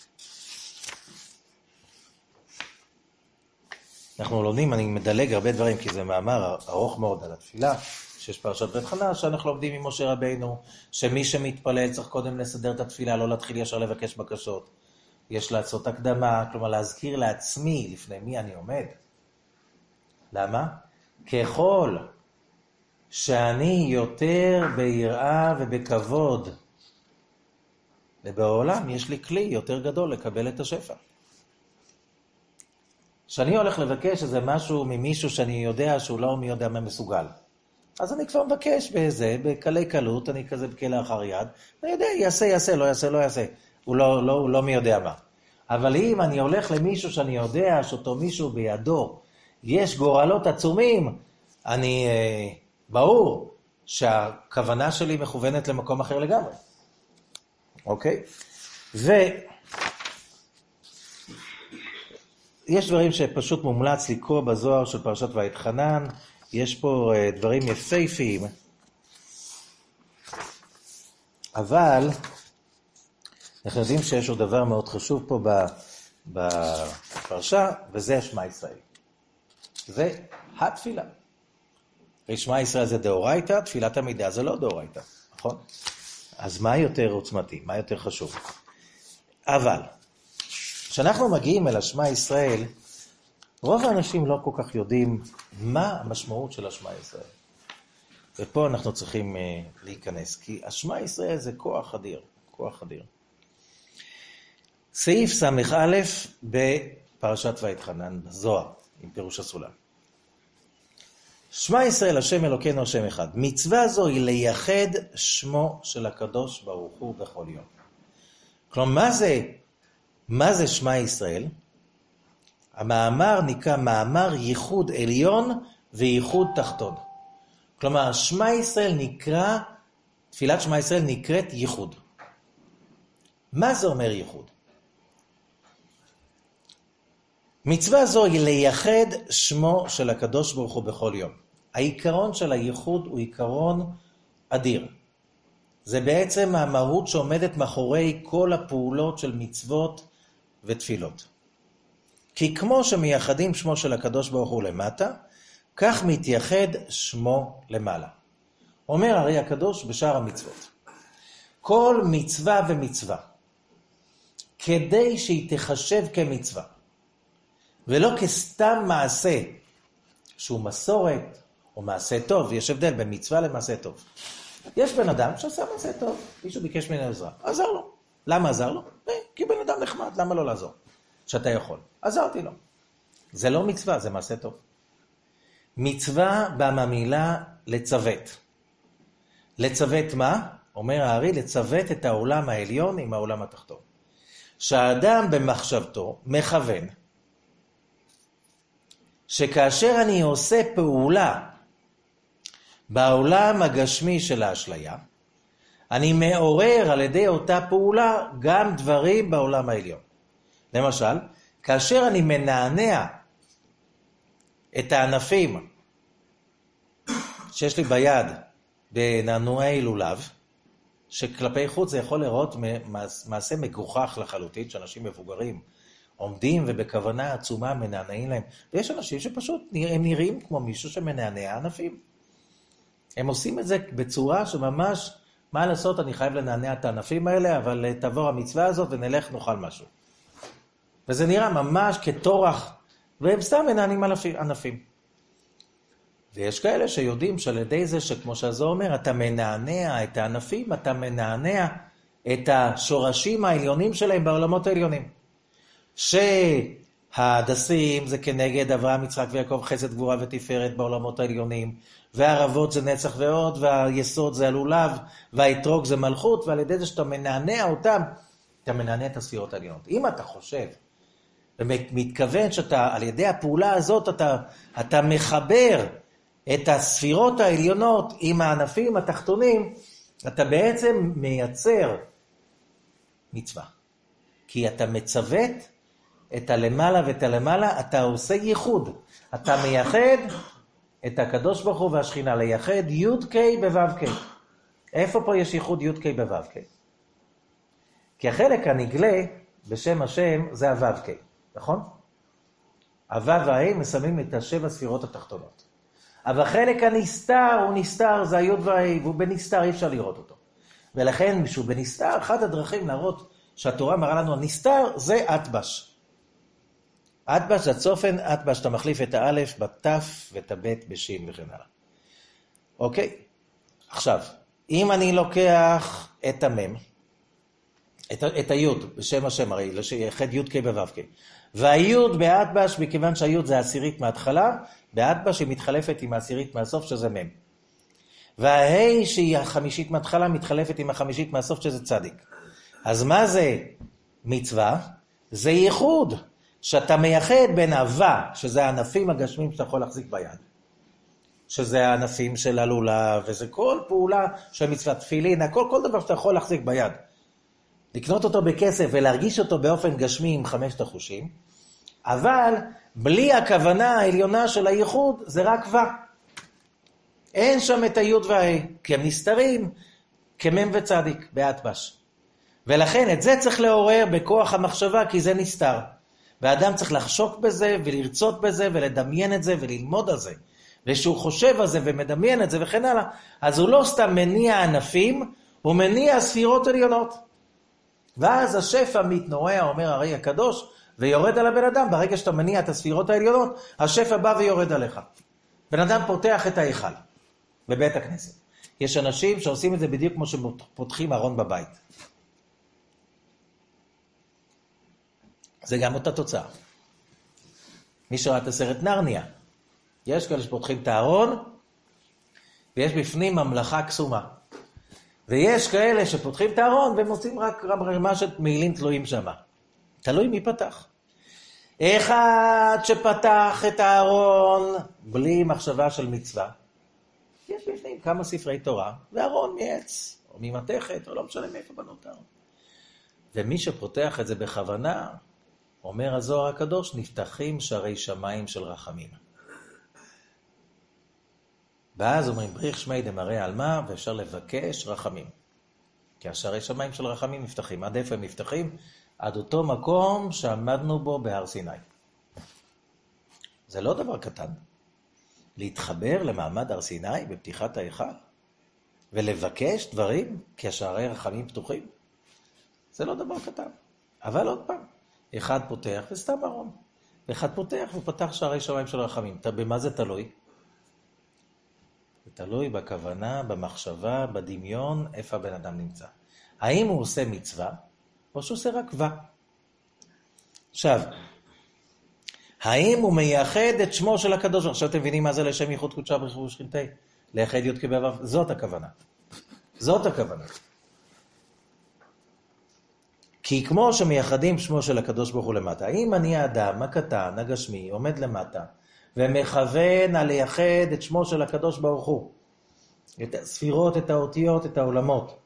אנחנו לומדים, אני מדלג הרבה דברים, כי זה מאמר ארוך מאוד על התפילה, שיש פרשת בית חנה, שאנחנו לומדים עם משה רבינו, שמי שמתפלל צריך קודם לסדר את התפילה, לא להתחיל ישר לבקש בקשות. יש לעשות הקדמה, כלומר להזכיר לעצמי לפני מי אני עומד. למה? ככל שאני יותר ביראה ובכבוד, ובעולם יש לי כלי יותר גדול לקבל את השפע. כשאני הולך לבקש איזה משהו ממישהו שאני יודע שהוא לא מי יודע מה מסוגל, אז אני כבר מבקש בקלי קלות, אני כזה בכלאחר יד, אני יודע, יעשה, לא יעשה, הוא לא מי יודע מה. אבל אם אני הולך למישהו שאני יודע שאותו מישהו בידו, יש גורלות עצומים, אני ברור שהכוונה שלי מכוונת למקום אחר לגמרי. אוקיי? יש דברים שפשוט מומלץ לקרוא בזוהר של פרשת ויתחנן, יש פה דברים יפהפיים, אבל אנחנו יודעים שיש עוד דבר מאוד חשוב פה בפרשה, וזה שמע ישראל. זה התפילה. שמע ישראל זה דאורייתא, תפילת המידה זה לא דאורייתא, נכון? אז מה יותר עוצמתי? מה יותר חשוב? אבל, כשאנחנו מגיעים אל השמע ישראל, רוב האנשים לא כל כך יודעים מה המשמעות של השמע ישראל. ופה אנחנו צריכים להיכנס, כי השמע ישראל זה כוח אדיר, כוח אדיר. סעיף ס"א בפרשת ויתחנן בזוהר, עם פירוש הסולם. שמע ישראל השם אלוקינו השם אחד. מצווה זו היא לייחד שמו של הקדוש ברוך הוא בכל יום. כלומר, מה זה שמע ישראל? המאמר נקרא מאמר ייחוד עליון וייחוד תחתון. כלומר, שמע ישראל נקרא, תפילת שמע ישראל נקראת ייחוד. מה זה אומר ייחוד? מצווה זו היא לייחד שמו של הקדוש ברוך הוא בכל יום. העיקרון של הייחוד הוא עיקרון אדיר. זה בעצם המהות שעומדת מאחורי כל הפעולות של מצוות ותפילות. כי כמו שמייחדים שמו של הקדוש ברוך הוא למטה, כך מתייחד שמו למעלה. אומר הרי הקדוש בשאר המצוות. כל מצווה ומצווה, כדי שהיא תחשב כמצווה, ולא כסתם מעשה, שהוא מסורת או מעשה טוב, יש הבדל בין מצווה למעשה טוב. יש בן אדם שעושה מעשה טוב, מישהו ביקש ממנו עזרה, עזר לו. למה עזר לו? כי בן אדם נחמד, למה לא לעזור? שאתה יכול. עזרתי לו. זה לא מצווה, זה מעשה טוב. מצווה באה מהמילה לצוות. לצוות מה? אומר הארי, לצוות את העולם העליון עם העולם התחתון. שהאדם במחשבתו מכוון, שכאשר אני עושה פעולה בעולם הגשמי של האשליה, אני מעורר על ידי אותה פעולה גם דברים בעולם העליון. למשל, כאשר אני מנענע את הענפים שיש לי ביד בנענועי לולב, שכלפי חוץ זה יכול לראות מעשה מגוחך לחלוטין, שאנשים מבוגרים עומדים ובכוונה עצומה מנענעים להם. ויש אנשים שפשוט הם נראים כמו מישהו שמנענע ענפים. הם עושים את זה בצורה שממש, מה לעשות, אני חייב לנענע את הענפים האלה, אבל תעבור המצווה הזאת ונלך נאכל משהו. וזה נראה ממש כתורח, והם סתם מנענעים ענפים. ויש כאלה שיודעים שעל ידי זה שכמו שהזוהר אומר, אתה מנענע את הענפים, אתה מנענע את השורשים העליונים שלהם בעולמות העליונים. שההדסים זה כנגד אברהם, יצחק ויעקב, חסד גבורה ותפארת בעולמות העליונים, והערבות זה נצח ועוד, והיסוד זה הלולב, והאתרוג זה מלכות, ועל ידי זה שאתה מנענע אותם, אתה מנענע את הספירות העליונות. אם אתה חושב ומתכוון שאתה, על ידי הפעולה הזאת, אתה מחבר את הספירות העליונות עם הענפים התחתונים, אתה בעצם מייצר מצווה. כי אתה מצוות את הלמעלה ואת הלמעלה, אתה עושה ייחוד. אתה מייחד את הקדוש ברוך הוא והשכינה, לייחד י' ק' בו' ק'. איפה פה יש ייחוד י' ק' בו' ק'? כי החלק הנגלה בשם השם זה הו' ק', נכון? הו' וה' מסמלים את השבע ספירות התחתונות. אבל החלק הנסתר הוא נסתר, זה הי' וה', והוא בנסתר, אי אפשר לראות אותו. ולכן שהוא בנסתר, אחת הדרכים להראות שהתורה מראה לנו הנסתר זה אטבש. אטבש זה הצופן, אטבש אתה מחליף את האלף בתף ואת הבית בשין וכן הלאה. אוקיי? עכשיו, אם אני לוקח את המם, את היוד בשם השם, הרי יחד י' ק' בו' ק', והיוד באטבש, מכיוון שהיוד זה העשירית מההתחלה, באטבש היא מתחלפת עם העשירית מהסוף שזה מם. וההי שהיא החמישית מההתחלה מתחלפת עם החמישית מהסוף שזה צדיק. אז מה זה מצווה? זה ייחוד, שאתה מייחד בין הווה, שזה הענפים הגשמים שאתה יכול להחזיק ביד, שזה הענפים של הלולה, וזה כל פעולה של מצוות תפילין, כל דבר שאתה יכול להחזיק ביד. לקנות אותו בכסף ולהרגיש אותו באופן גשמי עם 5 החושים, אבל בלי הכוונה העליונה של הייחוד זה רק ווה. אין שם את היוד והה, כי הם נסתרים כמם וצדיק באטבש. ולכן את זה צריך לעורר בכוח המחשבה, כי זה נסתר. והאדם צריך לחשוק בזה ולרצות בזה ולדמיין את זה וללמוד על זה. ושהוא חושב על זה ומדמיין את זה וכן הלאה, אז הוא לא סתם מניע ענפים, הוא מניע ספירות עליונות. ואז השפע מתנועע, אומר הרי הקדוש, ויורד על הבן אדם. ברגע שאתה מניע את הספירות העליונות, השפע בא ויורד עליך. בן אדם פותח את ההיכל בבית הכנסת. יש אנשים שעושים את זה בדיוק כמו שפותחים ארון בבית. זה גם אותה תוצאה. מי שראה את הסרט נרניה, יש כאלה שפותחים את הארון, ויש בפנים ממלכה קסומה. ויש כאלה שפותחים את הארון, ומוצאים רק רמה של מעילים תלויים שם. תלוי מי פתח. אחד שפתח את הארון, בלי מחשבה של מצווה, יש בפנים כמה ספרי תורה, וארון מעץ, או ממתכת, או לא משנה מאיפה בנות הארון. ומי שפותח את זה בכוונה, אומר הזוהר הקדוש, נפתחים שערי שמיים של רחמים. ואז אומרים, בריך שמי דמראה על מה, ואפשר לבקש רחמים. כי השערי שמיים של רחמים נפתחים. עד איפה הם נפתחים? עד אותו מקום שעמדנו בו בהר סיני. זה לא דבר קטן. להתחבר למעמד הר סיני בפתיחת ההיכל, ולבקש דברים, כי השערי רחמים פתוחים. זה לא דבר קטן. אבל עוד פעם, אחד פותח וסתם ארון. אחד פותח ופתח שערי שמיים של רחמים. במה זה תלוי? זה תלוי בכוונה, במחשבה, בדמיון, איפה הבן אדם נמצא. האם הוא עושה מצווה, או שהוא עושה רק ва? עכשיו, האם הוא מייחד את שמו של הקדוש? עכשיו אתם מבינים מה זה לשם ייחוד קודשה בריך ושכינתי? לייחד י' כבבב, זאת הכוונה. זאת הכוונה. כי כמו שמייחדים שמו של הקדוש ברוך הוא למטה, האם אני האדם הקטן, הגשמי, עומד למטה, ומכוון על לייחד את שמו של הקדוש ברוך הוא, את הספירות, את האותיות, את העולמות.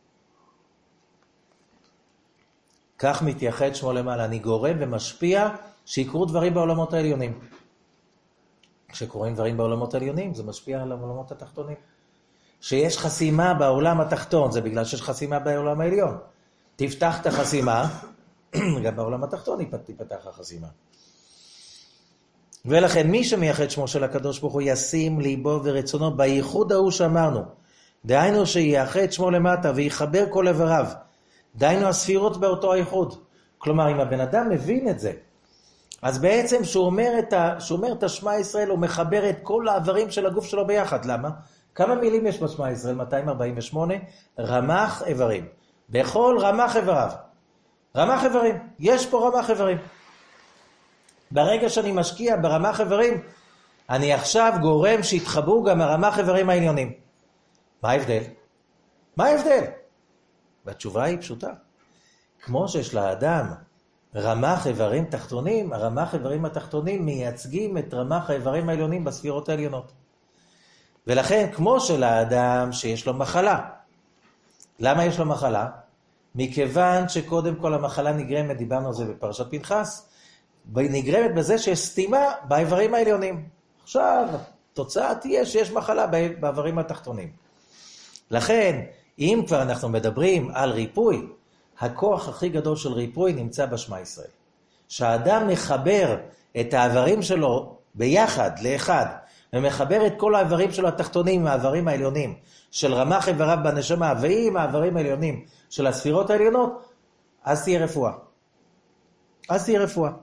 כך מתייחד שמו למעלה, אני גורם ומשפיע שיקרו דברים בעולמות העליונים. כשקוראים דברים בעולמות העליונים, זה משפיע על העולמות התחתונים. שיש חסימה בעולם התחתון, זה בגלל שיש חסימה בעולם העליון. תפתח את החסימה, גם בעולם התחתון תפתח החסימה. ולכן מי שמייחד שמו של הקדוש ברוך הוא ישים ליבו ורצונו בייחוד ההוא שאמרנו. דהיינו שייחד שמו למטה ויחבר כל איבריו. דהיינו הספירות באותו הייחוד. כלומר, אם הבן אדם מבין את זה, אז בעצם שהוא אומר את השמע ישראל, הוא מחבר את כל האיברים של הגוף שלו ביחד. למה? כמה מילים יש בשמע ישראל? 248. רמ"ח איברים. בכל רמ"ח איבריו. רמ"ח איברים. יש פה רמ"ח איברים. ברגע שאני משקיע ברמ"ח איברים, אני עכשיו גורם שיתחברו גם הרמ"ח איברים העליונים. מה ההבדל? מה ההבדל? והתשובה היא פשוטה. כמו שיש לאדם רמ"ח איברים תחתונים, הרמ"ח איברים התחתונים מייצגים את רמ"ח האיברים העליונים בספירות העליונות. ולכן, כמו שלאדם שיש לו מחלה. למה יש לו מחלה? מכיוון שקודם כל המחלה נגרמת, דיברנו על זה בפרשת פנחס, נגרמת בזה שיש סתימה באיברים העליונים. עכשיו, תוצאה תהיה שיש מחלה באיברים התחתונים. לכן, אם כבר אנחנו מדברים על ריפוי, הכוח הכי גדול של ריפוי נמצא בשמע ישראל. שהאדם מחבר את האיברים שלו ביחד, לאחד, ומחבר את כל האיברים שלו התחתונים עם האיברים העליונים, של רמ"ח איבריו בנשמה, ועם האיברים העליונים של הספירות העליונות, אז תהיה רפואה. אז תהיה רפואה.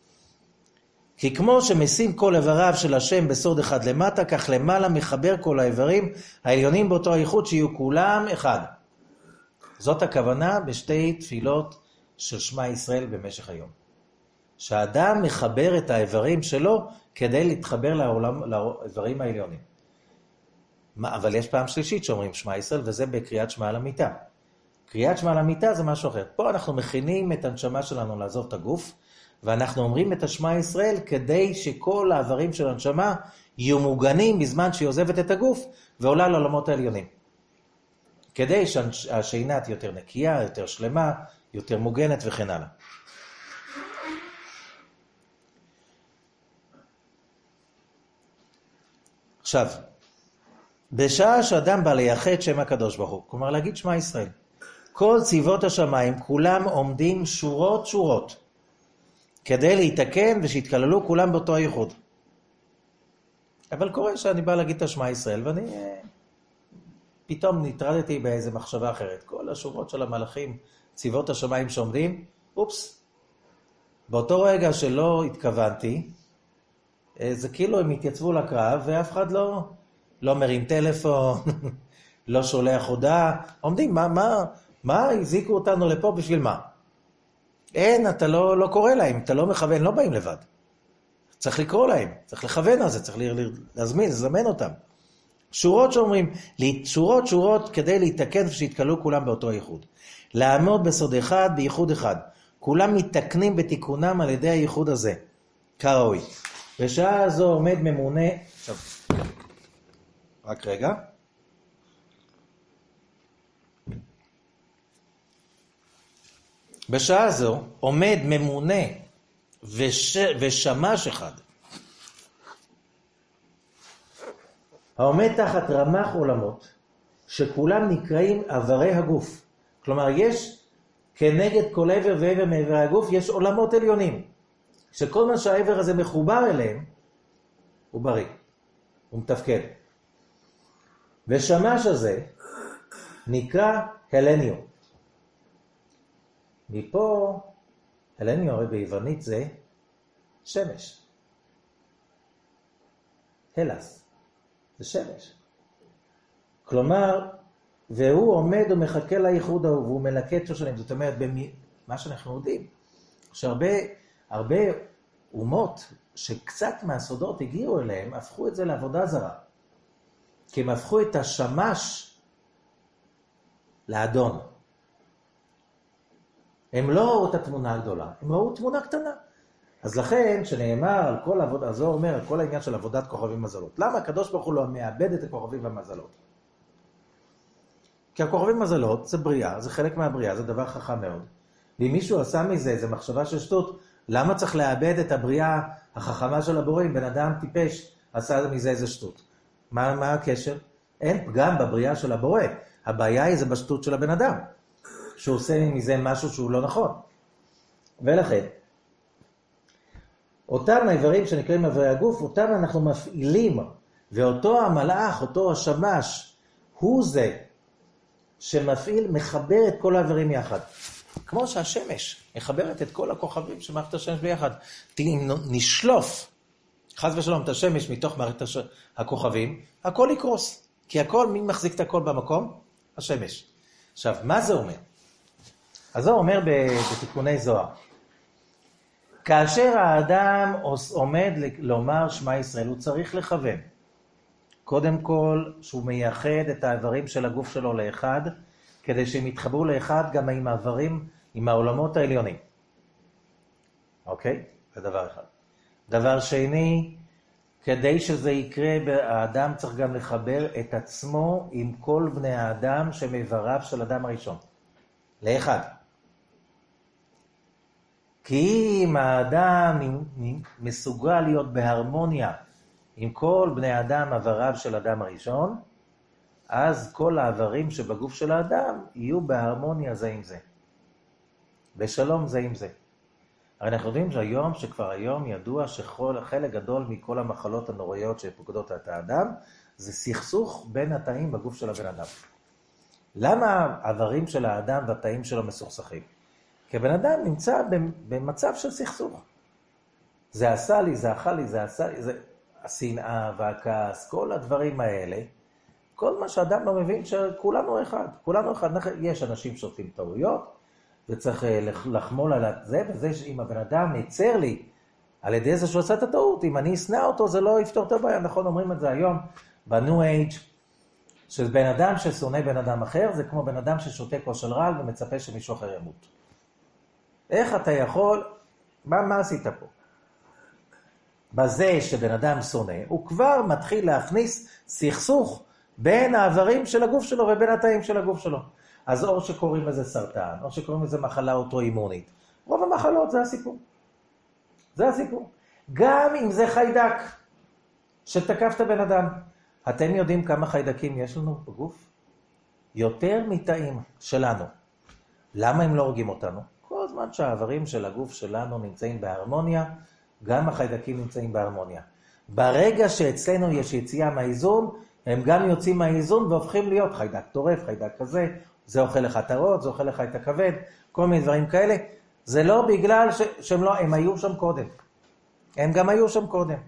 כי כמו שמשים כל איבריו של השם בסוד אחד למטה, כך למעלה מחבר כל האיברים העליונים באותו הייחוד שיהיו כולם אחד. זאת הכוונה בשתי תפילות של שמע ישראל במשך היום. שהאדם מחבר את האיברים שלו כדי להתחבר לאיברים העליונים. אבל יש פעם שלישית שאומרים שמע ישראל, וזה בקריאת שמע על המיטה. קריאת שמע על המיטה זה משהו אחר. פה אנחנו מכינים את הנשמה שלנו לעזוב את הגוף, ואנחנו אומרים את השמע ישראל כדי שכל האיברים של הנשמה יהיו מוגנים בזמן שהיא עוזבת את הגוף ועולה לעולמות העליונים. כדי שהשינה תהיה יותר נקייה, יותר שלמה, יותר מוגנת וכן הלאה. עכשיו, בשעה שאדם בא לייחד שם הקדוש ברוך הוא, כלומר להגיד שמע ישראל, כל צבאות השמיים כולם עומדים שורות שורות, כדי להתקן ושיתכללו כולם באותו הייחוד. אבל קורה שאני בא להגיד את השמע ישראל, ואני פתאום נטרדתי באיזה מחשבה אחרת. כל השורות של המלאכים, צבאות השמיים שעומדים, אופס, באותו רגע שלא התכוונתי, זה כאילו הם התייצבו לקרב, ואף אחד לא מרים טלפון, לא שולח הודעה, עומדים, מה הזיקו אותנו לפה בשביל מה? אין, אתה לא קורא להם, אתה לא מכוון, לא באים לבד. צריך לקרוא להם, צריך לכוון על זה, צריך לזמן אותם. שורות שאומרים, שורות כדי להתקן ושיתקלו כולם באותו הייחוד. לעמוד בסוד אחד, בייחוד אחד. כולם מתקנים בתיקונם על ידי הייחוד הזה. כראוי. בשעה זו עומד ממונה, עכשיו, רק רגע. בשעה זו עומד ממונה ושמש אחד. העומד תחת רמ"ח עולמות, שכולם נקראים עברי הגוף. כלומר, יש כנגד כל עבר ועבר מעברי הגוף, יש עולמות עליונים, שכל מה שהעבר הזה מחובר אליהם, הוא בריא, הוא מתפקד. ושמש הזה נקרא הלניו. מפה, הלניו הרי ביוונית זה שמש. הלס, זה שמש. כלומר, והוא עומד ומחכה לייחוד ההוא, והוא מלקט שושנים. זאת אומרת, מה שאנחנו יודעים, שהרבה אומות שקצת מהסודות הגיעו אליהם, הפכו את זה לעבודה זרה. כי הם הפכו את השמש לאדון. הם לא ראו את התמונה הגדולה, הם ראו תמונה קטנה. אז לכן, שנאמר על כל עבודה, הזוהר אומר על כל העניין של עבודת כוכבים מזלות. למה הקדוש ברוך הוא לא מאבד את הכוכבים והמזלות? כי הכוכבים מזלות זה בריאה, זה חלק מהבריאה, זה דבר חכם מאוד. ואם מישהו עשה מזה, זה מחשבה של שטות, למה צריך לאבד את הבריאה החכמה של הבוראים? בן אדם טיפש עשה מזה איזה שטות. מה הקשר? אין פגם בבריאה של הבורא. הבעיה היא זה בשטות של הבן אדם, שהוא עושה מזה משהו שהוא לא נכון. ולכן, אותם האיברים שנקראים איברי הגוף, אותם אנחנו מפעילים, ואותו המלאך, אותו השמש, הוא זה שמפעיל, מחבר את כל האיברים יחד. כמו שהשמש מחברת את כל הכוכבים של מערכת השמש ביחד. אם נשלוף, חס ושלום, את השמש מתוך מערכת הכוכבים, הכל יקרוס. כי הכל, מי מחזיק את הכל במקום? השמש. עכשיו, מה זה אומר? אז זה אומר בתיקוני זוהר. כאשר האדם עומד לומר שמע ישראל, הוא צריך לכוון. קודם כל, שהוא מייחד את האיברים של הגוף שלו לאחד, כדי שהם יתחברו לאחד גם עם האיברים, עם העולמות העליונים. אוקיי? זה דבר אחד. דבר שני, כדי שזה יקרה, האדם צריך גם לחבר את עצמו עם כל בני האדם שמאיבריו של אדם הראשון. לאחד. כי אם האדם מסוגל להיות בהרמוניה עם כל בני האדם, איבריו של אדם הראשון, אז כל האיברים שבגוף של האדם יהיו בהרמוניה זה עם זה. בשלום זה עם זה. הרי אנחנו יודעים שהיום, שכבר היום ידוע שחלק גדול מכל המחלות הנוראיות שפוקדות את האדם, זה סכסוך בין התאים בגוף של הבן אדם. למה האיברים של האדם והתאים שלו מסוכסכים? כי הבן אדם נמצא במצב של סכסוך. זה עשה לי, זה אכל לי, זה עשה לי, זה השנאה והכעס, כל הדברים האלה, כל מה שאדם לא מבין שכולנו אחד, כולנו אחד. יש אנשים שעושים טעויות, וצריך לחמול על זה, וזה שאם הבן אדם יצר לי על ידי זה שהוא עשה את הטעות, אם אני אסנע אותו, זה לא יפתור את הבעיה. נכון, אומרים את זה היום, בניו אייג' של בן אדם ששונא בן אדם אחר, זה כמו בן אדם ששותה כוס של רעל ומצפה שמישהו אחר ימות. איך אתה יכול, מה עשית פה? בזה שבן אדם שונא, הוא כבר מתחיל להכניס סכסוך בין האיברים של הגוף שלו ובין התאים של הגוף שלו. אז או שקוראים לזה סרטן, או שקוראים לזה מחלה אוטואימונית. רוב המחלות זה הסיפור. זה הסיפור. גם אם זה חיידק שתקף את הבן אדם. אתם יודעים כמה חיידקים יש לנו בגוף? יותר מתאים שלנו. למה הם לא הורגים אותנו? כל זמן שהאיברים של הגוף שלנו נמצאים בהרמוניה, גם החיידקים נמצאים בהרמוניה. ברגע שאצלנו יש יציאה מהאיזון, הם גם יוצאים מהאיזון והופכים להיות חיידק טורף, חיידק כזה, זה אוכל לך את הראש, זה אוכל לך את הכבד, כל מיני דברים כאלה. זה לא בגלל שהם לא, הם היו שם קודם. הם גם היו שם קודם.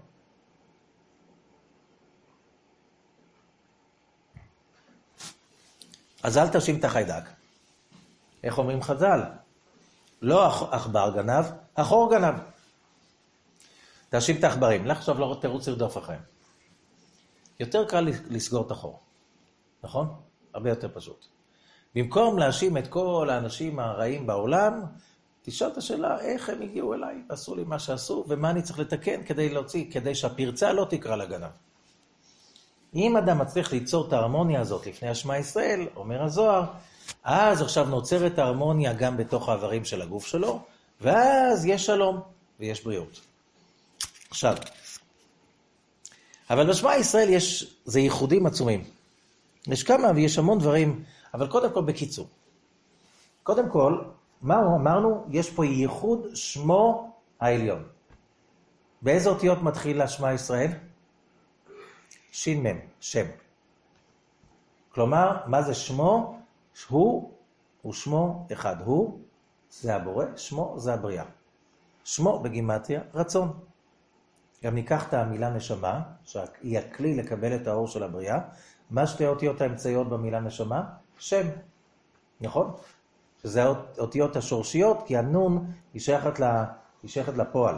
אז אל תשים את החיידק. איך אומרים חז"ל? לא עכבר גנב, החור גנב. תאשים את העכברים, לך עכשיו לא תרוץ לרדוף אחריהם. יותר קל לסגור את החור, נכון? הרבה יותר פשוט. במקום להאשים את כל האנשים הרעים בעולם, תשאל את השאלה איך הם הגיעו אליי, עשו לי מה שעשו, ומה אני צריך לתקן כדי להוציא, כדי שהפרצה לא תקרא לגנב. אם אדם מצליח ליצור את ההרמוניה הזאת לפני השמע ישראל, אומר הזוהר, אז עכשיו נוצרת ההרמוניה גם בתוך האיברים של הגוף שלו, ואז יש שלום ויש בריאות. עכשיו, אבל בשמע ישראל זה ייחודים עצומים. יש כמה ויש המון דברים, אבל קודם כל בקיצור. קודם כל, מה אמרנו? יש פה ייחוד שמו העליון. באיזה אותיות מתחיל השמע ישראל? שין מם, שם. כלומר, מה זה שמו? הוא שמו אחד. הוא זה הבורא, שמו זה הבריאה. שמו בגימטריה, רצון. גם ניקח את המילה נשמה, שהיא הכלי לקבל את האור של הבריאה. מה שתי האותיות האמצעיות במילה נשמה? שם. נכון? שזה האותיות השורשיות, כי הנון היא שייכת לפועל.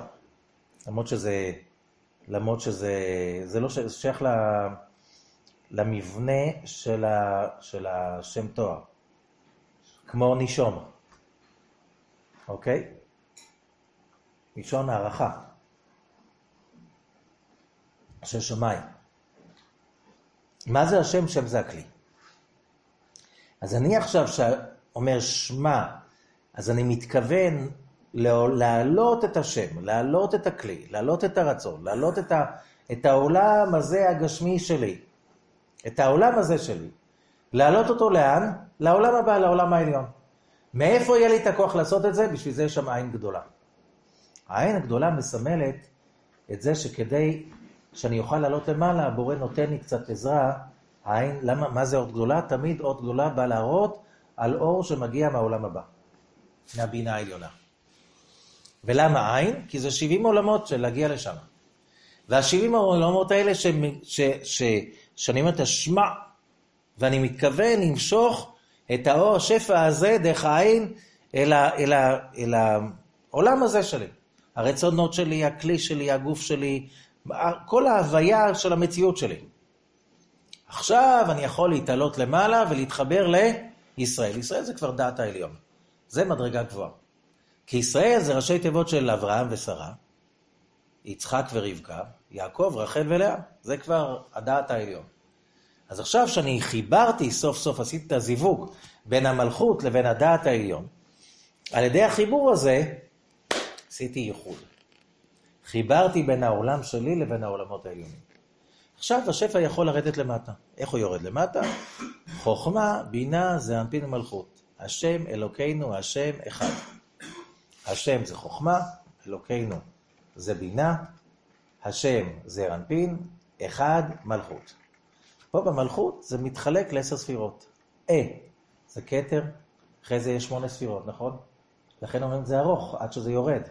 למרות שזה לא שייך למבנה של השם תואר. כמו נישון. אוקיי? נישון הערכה. של שמיים. מה זה השם? שם זה הכלי. אז אני עכשיו שאומר שמה, אז אני מתכוון להעלות את השם, להעלות את הכלי, להעלות את הרצון, להעלות את העולם הזה הגשמי שלי, את העולם הזה שלי, להעלות אותו לאן? לעולם הבא, לעולם העליון. מאיפה יהיה לי את הכוח לעשות את זה? בשביל זה יש שם עין גדולה. העין הגדולה מסמלת את זה שכדי שאני אוכל לעלות למעלה, הבורא נותן לי קצת עזרה. העין, מה זה עוד גדולה? תמיד עוד גדולה בא להראות על אור שמגיע מהעולם הבא, מהבינה העליונה. ולמה עין? כי זה 70 עולמות של להגיע לשם. וה-70 העולמות האלה שאני אומר את השמע, ואני מתכוון למשוך את האור השפע הזה דרך העין אל העולם הזה שלי. הרצונות שלי, הכלי שלי, הגוף שלי, כל ההוויה של המציאות שלי. עכשיו אני יכול להתעלות למעלה ולהתחבר לישראל. ישראל זה כבר דעת העליון. זה מדרגה גבוהה. כי ישראל זה ראשי תיבות של אברהם ושרה, יצחק ורבקה, יעקב, רחל ולאה. זה כבר הדעת העליון. אז עכשיו שאני חיברתי סוף סוף, עשיתי את הזיווג בין המלכות לבין הדעת העליון, על ידי החיבור הזה עשיתי ייחוד. חיברתי בין העולם שלי לבין העולמות העליונים. עכשיו השפע יכול לרדת למטה. איך הוא יורד למטה? חוכמה, בינה, זה אנפין ומלכות. השם אלוקינו, השם אחד. השם זה חוכמה, אלוקינו זה בינה, השם זה אנפין, אחד מלכות. פה במלכות זה מתחלק ל10 ספירות. זה כתר, אחרי זה יש 8 ספירות, נכון? לכן אומרים זה ארוך, עד שזה יורד.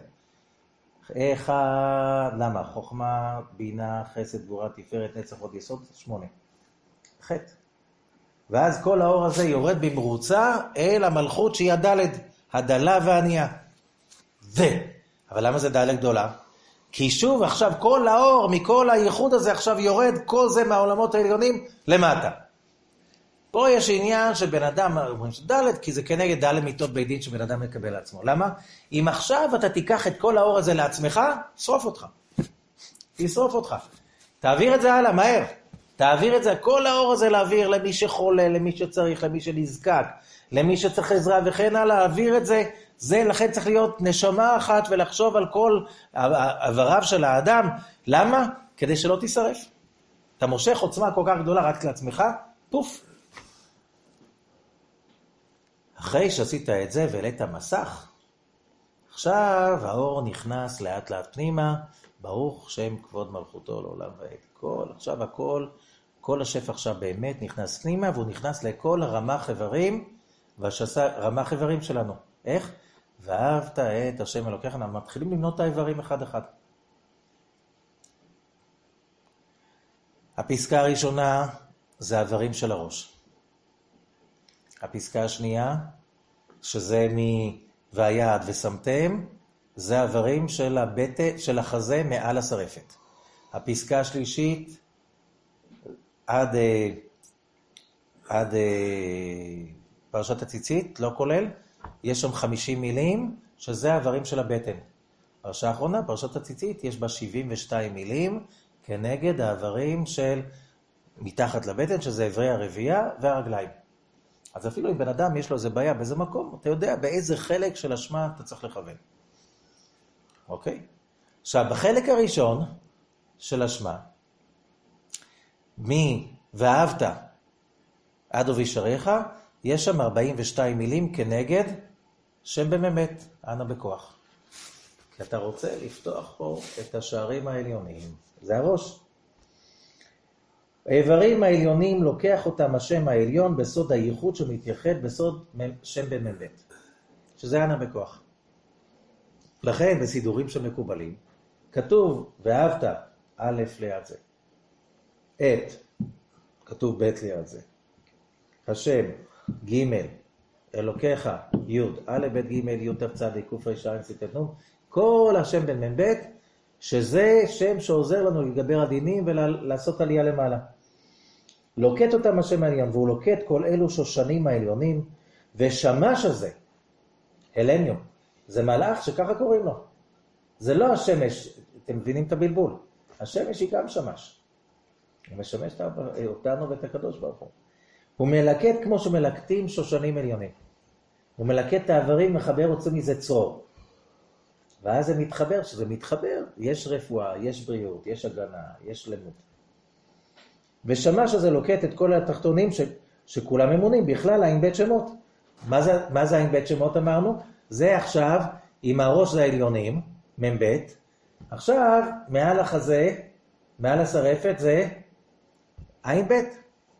למה? חוכמה, בינה, חסד, גבורה, תפארת, נצח, עוד יסוד, 8. חטא. ואז כל האור הזה יורד במרוצה אל המלכות שהיא הדלת, הדלה והענייה. אבל למה זה דלת גדולה? כי שוב עכשיו כל האור מכל הייחוד הזה עכשיו יורד, כל זה מהעולמות העליונים למטה. פה יש עניין שבן אדם, אומרים שדלת, כי זה כנגד דלת מיתות בית דין שבן אדם מקבל לעצמו. למה? אם עכשיו אתה תיקח את כל האור הזה לעצמך, שרוף אותך. תשרוף אותך. תעביר את זה הלאה, מהר. תעביר את זה, כל האור הזה להעביר למי שחולה, למי שצריך, למי שנזקק, למי שצריך עזרה וכן הלאה, להעביר את זה. זה לכן צריך להיות נשמה אחת ולחשוב על כל עבריו של האדם. למה? כדי שלא תישרף. אתה מושך עוצמה כל כך גדולה רק לעצמך, פוף. אחרי שעשית את זה והעלית מסך, עכשיו האור נכנס לאט לאט פנימה, ברוך שם כבוד מלכותו לעולם ועד. עכשיו כל השפע עכשיו באמת נכנס פנימה, והוא נכנס לכל הרמ"ח איברים, רמ"ח איברים שלנו. איך? ואהבת את השם אלוקיך. אנחנו מתחילים למנות את האיברים אחד אחד. הפסקה הראשונה זה האיברים של הראש. הפסקה השנייה, שזה והיד ושמתם, זה האיברים של הבטן, של החזה מעל השרפת. הפסקה השלישית, עד פרשת הציצית, לא כולל, יש שם 50 מילים, שזה האיברים של הבטן. פרשה האחרונה, פרשת הציצית, יש בה 72 מילים, כנגד האיברים של מתחת לבטן, שזה איברי הרבייה והרגליים. אז אפילו אם בן אדם יש לו איזה בעיה באיזה מקום, אתה יודע באיזה חלק של השמה אתה צריך לכוון. אוקיי? עכשיו, בחלק הראשון של השמה, ואהבת עד ובישריך, יש שם 42 מילים כנגד שם בממת, אנא בכוח. כי אתה רוצה לפתוח פה את השערים העליוניים. זה הראש. האיברים העליונים לוקח אותם השם העליון בסוד הייחוד שמתייחד בסוד שם בממת. שזה אנא בכוח. לכן בסידורים שמקובלים, כתוב ואהבת א' ליד זה. כתוב ב' ליד זה. השם, ג', אלוקיך, י', א', ב', ג', י', ת', צדיק, ק', ר', ע', ס', ת', נ', כל השם במ"ב, שזה שם שעוזר לנו להתגבר הדינים ולעשות עלייה למעלה. לוקט אותם השם העליון, והוא לוקט כל אלו שושנים העליונים, ושמש הזה, הלניום, זה מלאך שככה קוראים לו. זה לא השמש, אתם מבינים את הבלבול. השמש היא גם שמש. הוא משמש אותנו ואת הקדוש ברוך הוא. הוא מלקט כמו שמלקטים שושנים עליונים. הוא מלקט את העברים, מחבר רוצה מזה צרור. ואז זה מתחבר, שזה מתחבר, יש רפואה, יש בריאות, יש הגנה, יש שלמות. ושמש הזה לוקט את כל התחתונים שכולם אמונים, בכלל העין בית שמות. מה זה העין בית שמות אמרנו? זה עכשיו, עם הראש זה העליונים, מ"ב. עכשיו, מעל החזה, מעל השרפת זה עין בית.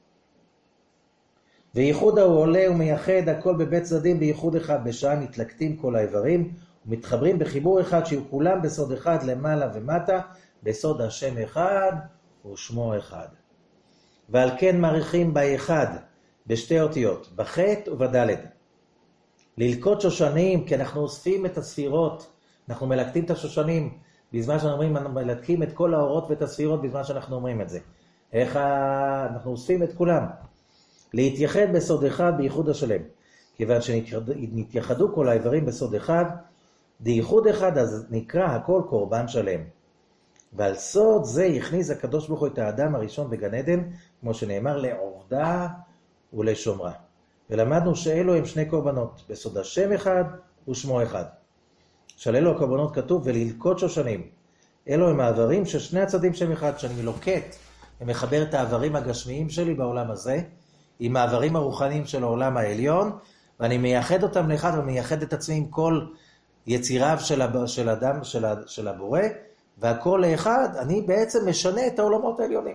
וייחוד הוא עולה ומייחד הכל בבית צדדים בייחוד אחד, בשעה מתלקטים כל האיברים ומתחברים בחיבור אחד שיהיו כולם בסוד אחד למעלה ומטה, בסוד השם אחד ושמו אחד. ועל כן מעריכים באחד בשתי אותיות, בח' ובד'. ללקוט שושנים, כי אנחנו אוספים את הספירות, אנחנו מלקטים את השושנים, בזמן שאנחנו אומרים, אנחנו מלקטים את כל האורות ואת הספירות בזמן שאנחנו אומרים את זה. אנחנו אוספים את כולם. להתייחד בסוד אחד בייחוד השלם. כיוון שנתייחדו כל האיברים בסוד אחד, בייחוד אחד אז נקרא הכל קורבן שלם. ועל סוד זה הכניס הקדוש ברוך הוא את האדם הראשון בגן עדן, כמו שנאמר לעובדה ולשומרה. ולמדנו שאלו הם שני קורבנות, בסוד השם אחד ושמו אחד. של אלו הקורבנות כתוב וללקוט שושנים. אלו הם העברים של שני הצדים שם אחד, שאני לוקט ומחבר את העברים הגשמיים שלי בעולם הזה, עם העברים הרוחניים של העולם העליון, ואני מייחד אותם לאחד ומייחד את עצמי עם כל יציריו של אדם, של הבורא, והכל לאחד, אני בעצם משנה את העולמות העליונים.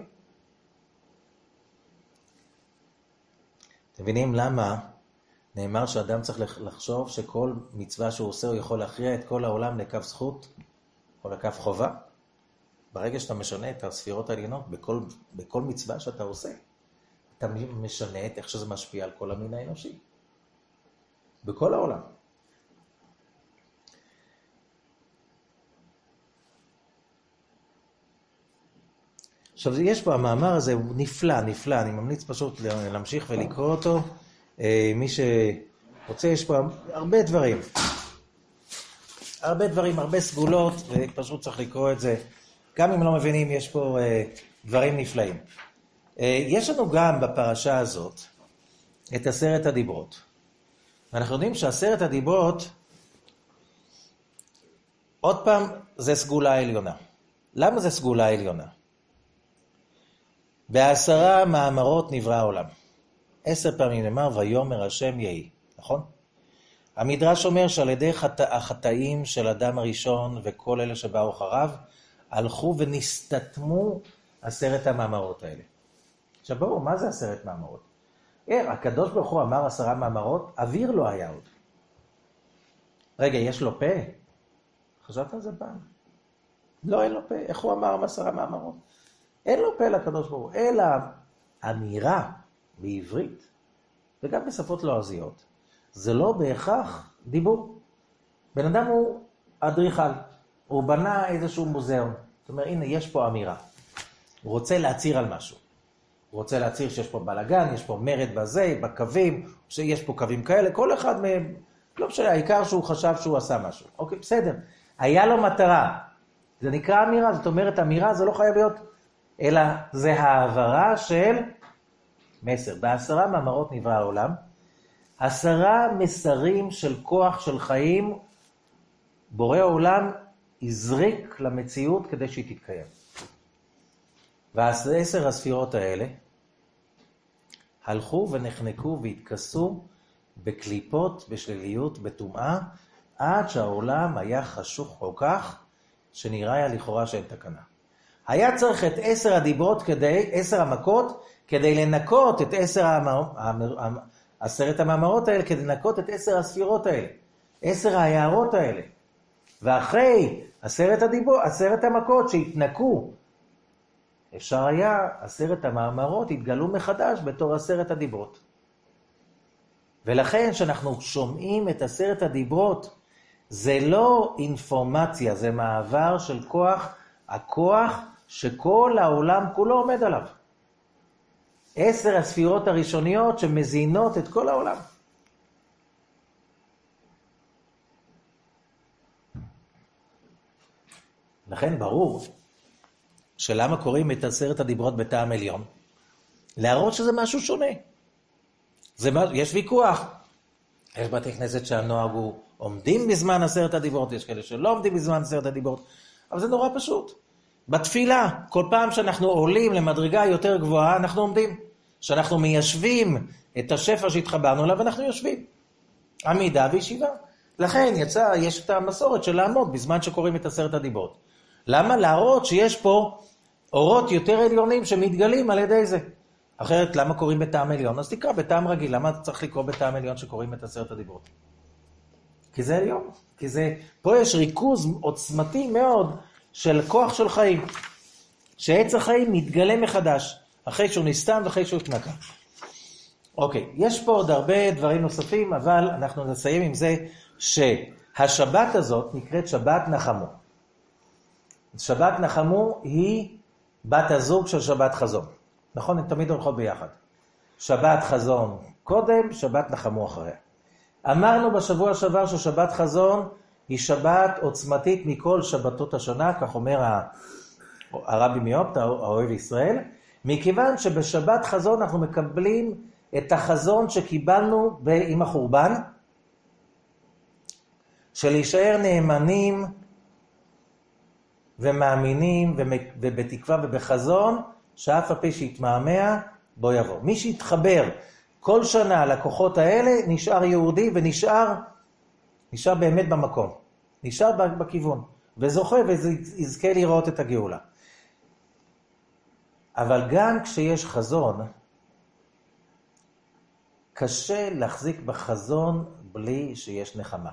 אתם מבינים למה נאמר שאדם צריך לחשוב שכל מצווה שהוא עושה הוא יכול להכריע את כל העולם לקו זכות או לקו חובה? ברגע שאתה משנה את הספירות העליונות בכל מצווה שאתה עושה, אתה משנה את איך שזה משפיע על כל המין האנושי. בכל העולם. עכשיו, יש פה, המאמר הזה הוא נפלא, נפלא. אני ממליץ פשוט להמשיך ולקרוא אותו. מי שרוצה, יש פה הרבה דברים. הרבה דברים, הרבה סגולות, ופשוט צריך לקרוא את זה. גם אם לא מבינים, יש פה דברים נפלאים. יש לנו גם בפרשה הזאת את 10 הדיברות. ואנחנו יודעים ש10 הדיברות, עוד פעם, זה סגולה עליונה. למה זה סגולה עליונה? ב10 מאמרות נברא העולם. 10 פעמים נאמר, ויאמר השם יהי. נכון? המדרש אומר שעל ידי החטאים של אדם הראשון וכל אלה שבאו אחריו, הלכו ונסתתמו 10 המאמרות האלה. עכשיו בואו, מה זה 10 מאמרות? הקדוש ברוך הוא אמר 10 מאמרות, אוויר לא היה עוד. רגע, יש לו פה? חשבת על זה פעם? לא, אין לו פה. איך הוא אמר 10 מאמרות? אין לו פה לקדוש ברוך הוא, אלא אמירה בעברית, וגם בשפות לועזיות, זה לא בהכרח דיבור. בן אדם הוא אדריכל, הוא בנה איזשהו מוזיאון. זאת אומרת, הנה, יש פה אמירה. הוא רוצה להצהיר על משהו. הוא רוצה להצהיר שיש פה בלגן, יש פה מרד בזה, בקווים, שיש פה קווים כאלה, כל אחד מהם, לא משנה, העיקר שהוא חשב שהוא עשה משהו. אוקיי, בסדר. היה לו מטרה. זה נקרא אמירה, זאת אומרת, אמירה זה לא חייב להיות, אלא זה העברה של מסר. ב10 מאמרות נברא העולם, 10 מסרים של כוח של חיים, בורא העולם הזריק למציאות כדי שהיא תתקיים. וה10 הספירות האלה הלכו ונחנקו והתכסו בקליפות, בשליליות, בטומאה, עד שהעולם היה חשוך כל כך, שנראה היה לכאורה שאין תקנה. היה צריך את 10 הדיברות, 10 המכות, כדי לנקות את 10 המאמרות האלה, כדי לנקות את 10 הספירות האלה, 10 ההערות האלה. ואחרי 10 המכות שהתנקו, אפשר היה 10 המאמרות התגלו מחדש בתור 10 הדיברות. ולכן שאנחנו שומעים את 10 הדיברות, זה לא אינפורמציה, זה מעבר של כוח, הכוח שכל העולם כולו עומד עליו. 10 הספירות הראשוניות שמזינות את כל העולם. לכן ברור שלמה קוראים את 10 הדיברות בטעם עליון? להראות שזה משהו שונה. יש ויכוח. יש בתי כנסת שהנוהג הוא עומדים בזמן 10 הדיברות, יש כאלה שלא עומדים בזמן 10 הדיברות, אבל זה נורא פשוט. בתפילה, כל פעם שאנחנו עולים למדרגה יותר גבוהה, אנחנו עומדים. שאנחנו מיישבים את השפע שהתחברנו אליו, אנחנו יושבים. עמידה וישיבה. לכן יש את המסורת של לעמוד בזמן שקוראים את 10 הדיברות. למה? להראות שיש פה אורות יותר עליונים שמתגלים על ידי זה. אחרת, למה קוראים בטעם עליון? אז תקרא בטעם רגיל. למה צריך לקרוא בטעם עליון שקוראים את 10 הדיברות? כי זה עליון. כי פה יש ריכוז עוצמתי מאוד של כוח של חיים. שעץ החיים מתגלה מחדש, אחרי שהוא נסתם ואחרי שהוא התנקה. אוקיי, יש פה עוד הרבה דברים נוספים, אבל אנחנו נסיים עם זה שהשבת הזאת נקראת שבת נחמו. שבת נחמו היא בת הזוג של שבת חזון. נכון? הן תמיד הולכות ביחד. שבת חזון קודם, שבת נחמו אחריה. אמרנו בשבוע שעבר ששבת חזון היא שבת עוצמתית מכל שבתות השנה, כך אומר הרבי מיופט, האוהב ישראל, מכיוון שבשבת חזון אנחנו מקבלים את החזון שקיבלנו עם החורבן, של להישאר נאמנים ומאמינים ובתקווה ובחזון, שאף הפי שיתמהמה בו יבוא. מי שיתחבר כל שנה לכוחות האלה נשאר יהודי ונשאר באמת במקום. נשאר בכיוון וזוכה ויזכה לראות את הגאולה. אבל גם כשיש חזון, קשה להחזיק בחזון בלי שיש נחמה.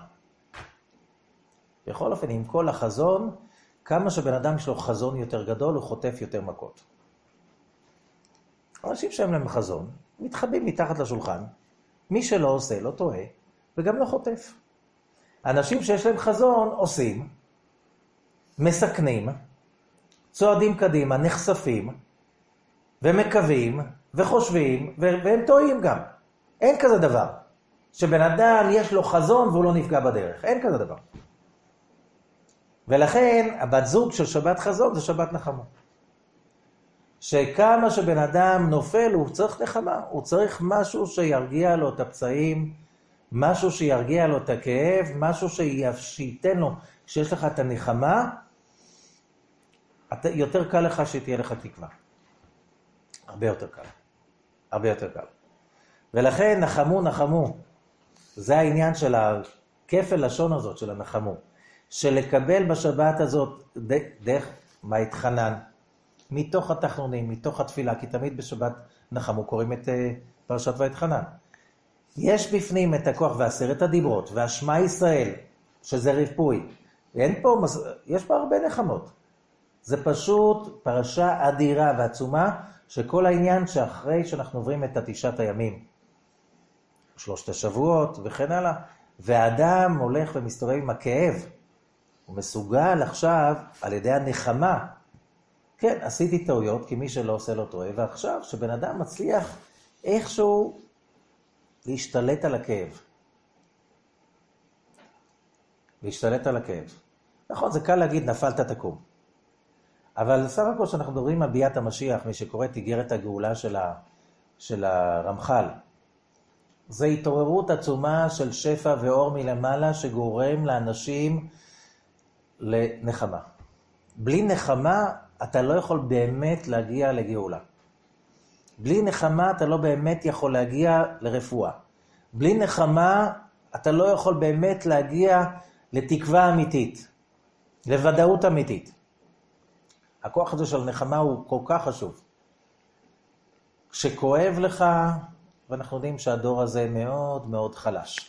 בכל אופן, עם כל החזון, כמה שבן אדם יש לו חזון יותר גדול, הוא חוטף יותר מכות. אנשים שהם להם חזון, מתחבאים מתחת לשולחן, מי שלא עושה לא טועה, וגם לא חוטף. אנשים שיש להם חזון עושים, מסכנים, צועדים קדימה, נחשפים, ומקווים, וחושבים, והם טועים גם. אין כזה דבר. שבן אדם יש לו חזון והוא לא נפגע בדרך. אין כזה דבר. ולכן, הבת זוג של שבת חזון זה שבת נחמה. שכמה שבן אדם נופל, הוא צריך נחמה. הוא צריך משהו שירגיע לו את הפצעים, משהו שירגיע לו את הכאב, משהו שייתן לו, כשיש לך את הנחמה, יותר קל לך שתהיה לך תקווה. הרבה יותר קל. הרבה יותר קל. ולכן נחמו. זה העניין של הכפל לשון הזאת, של הנחמו. שלקבל בשבת הזאת דרך מה התחנן. מתוך התחנונים, מתוך התפילה, כי תמיד בשבת נחמו קוראים את פרשת והתחנן. יש בפנים את הכוח ו10 הדיברות, והשמע ישראל, שזה ריפוי. יש פה הרבה נחמות. זה פשוט פרשה אדירה ועצומה, שכל העניין שאחרי שאנחנו עוברים את 9 הימים, 3 השבועות וכן הלאה, והאדם הולך ומסתובב עם הכאב, הוא מסוגל עכשיו על ידי הנחמה, כן, עשיתי טעויות, כי מי שלא עושה לא טועה, ועכשיו שבן אדם מצליח איכשהו להשתלט על הכאב. להשתלט על הכאב. נכון, זה קל להגיד, נפלת תקום. אבל סך הכל שאנחנו מדברים על ביאת המשיח, מי שקורא את איגרת הגאולה של הרמח"ל, זה התעוררות עצומה של שפע ואור מלמעלה, שגורם לאנשים לנחמה. בלי נחמה אתה לא יכול באמת להגיע לגאולה. בלי נחמה אתה לא באמת יכול להגיע לרפואה. בלי נחמה אתה לא יכול באמת להגיע לתקווה אמיתית, לוודאות אמיתית. הכוח הזה של נחמה הוא כל כך חשוב. כשכואב לך, ואנחנו יודעים שהדור הזה מאוד מאוד חלש.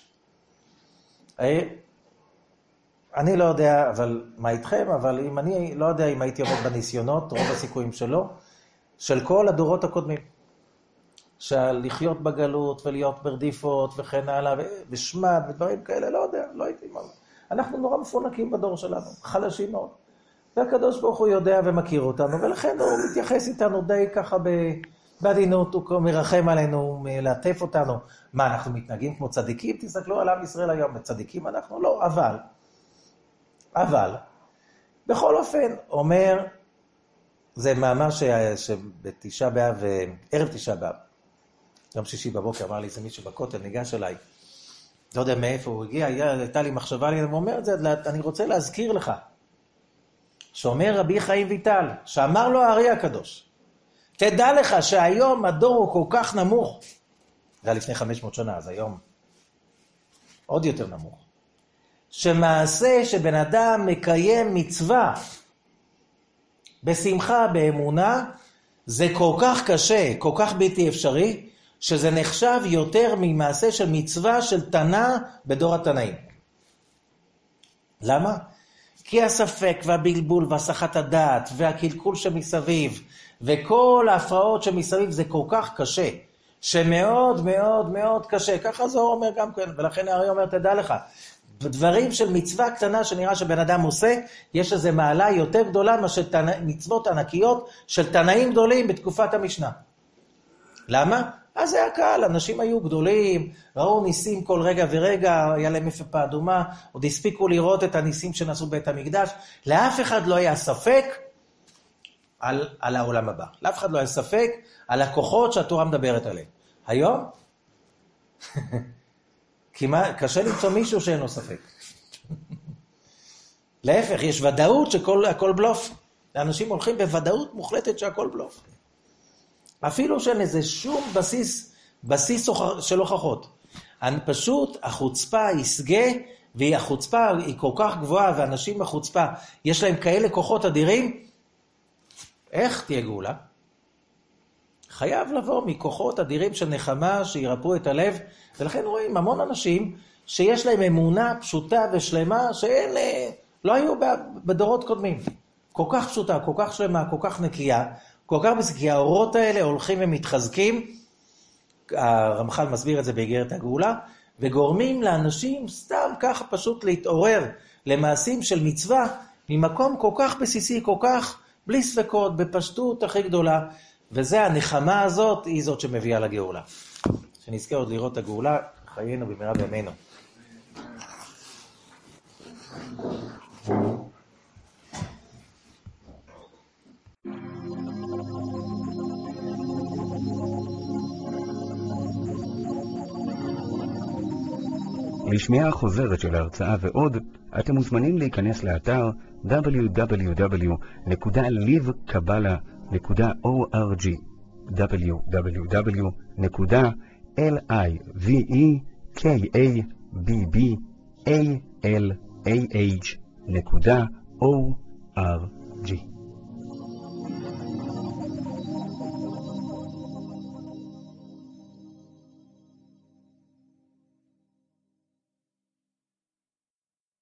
אני לא יודע מה איתכם, אבל אם אני לא יודע אם הייתי עובד בניסיונות, רוב הסיכויים שלו, של כל הדורות הקודמים. של לחיות בגלות ולהיות ברדיפות וכן הלאה, ושמד ודברים כאלה, לא יודע, לא הייתי מה. אנחנו נורא מפונקים בדור שלנו, חלשים מאוד. והקדוש ברוך הוא יודע ומכיר אותנו, ולכן הוא מתייחס איתנו די ככה בעדינות, הוא מרחם עלינו, מלטף אותנו. מה, אנחנו מתנהגים כמו צדיקים? תסתכלו על עם ישראל היום, צדיקים אנחנו? לא, אבל, בכל אופן, אומר, זה מאמר שבתשעה באב, ערב תשעה באב, יום שישי בבוקר, אמר לי, זה מישהו בכותל, ניגש אליי, לא יודע מאיפה הוא הגיע, הייתה לי מחשבה לי, הוא אומר את זה, אני רוצה להזכיר לך, שאומר רבי חיים ויטל, שאמר לו הארי הקדוש, תדע לך שהיום הדור הוא כל כך נמוך, זה היה לפני 500 שנה, אז היום עוד יותר נמוך, שמעשה שבן אדם מקיים מצווה בשמחה, באמונה, זה כל כך קשה, כל כך בלתי אפשרי, שזה נחשב יותר ממעשה של מצווה של תנא בדור התנאים. למה? כי הספק והבלבול והסחת הדעת והקלקול שמסביב וכל ההפרעות שמסביב זה כל כך קשה, שמאוד מאוד מאוד קשה. ככה זוהר אומר גם כן, ולכן הארי אומר, תדע לך, בדברים של מצווה קטנה שנראה שבן אדם עושה, יש איזו מעלה יותר גדולה מאשר מצוות ענקיות של תנאים גדולים בתקופת המשנה. למה? אז זה היה קל, אנשים היו גדולים, ראו ניסים כל רגע ורגע, היה להם מפה אדומה, עוד הספיקו לראות את הניסים שנעשו בית המקדש, לאף אחד לא היה ספק על העולם הבא, לאף אחד לא היה ספק על הכוחות שהתורה מדברת עליהם. היום? קשה למצוא מישהו שאין לו ספק. להפך, יש ודאות שהכל בלוף. האנשים הולכים בוודאות מוחלטת שהכל בלוף. אפילו שאין איזה שום בסיס של הוכחות. פשוט החוצפה יסגה, והחוצפה היא כל כך גבוהה, ואנשים בחוצפה יש להם כאלה כוחות אדירים, איך תהיה גאולה? חייב לבוא מכוחות אדירים של נחמה שירפאו את הלב, ולכן רואים המון אנשים שיש להם אמונה פשוטה ושלמה, לא היו בדורות קודמים. כל כך פשוטה, כל כך שלמה, כל כך נקייה, כל כך בסקי, האורות האלה הולכים ומתחזקים, הרמח"ל מסביר את זה באיגרת הגאולה, וגורמים לאנשים סתם ככה פשוט להתעורר למעשים של מצווה, ממקום כל כך בסיסי, כל כך בלי ספקות, בפשטות הכי גדולה, וזה הנחמה הזאת, היא זאת שמביאה לגאולה. שנזכה עוד לראות את הגאולה, חיינו במהרה בימינו. לשמיעה חוזרת של ההרצאה ועוד, אתם מוזמנים להיכנס לאתר www.livekabbalah.org www.livekabbalah.org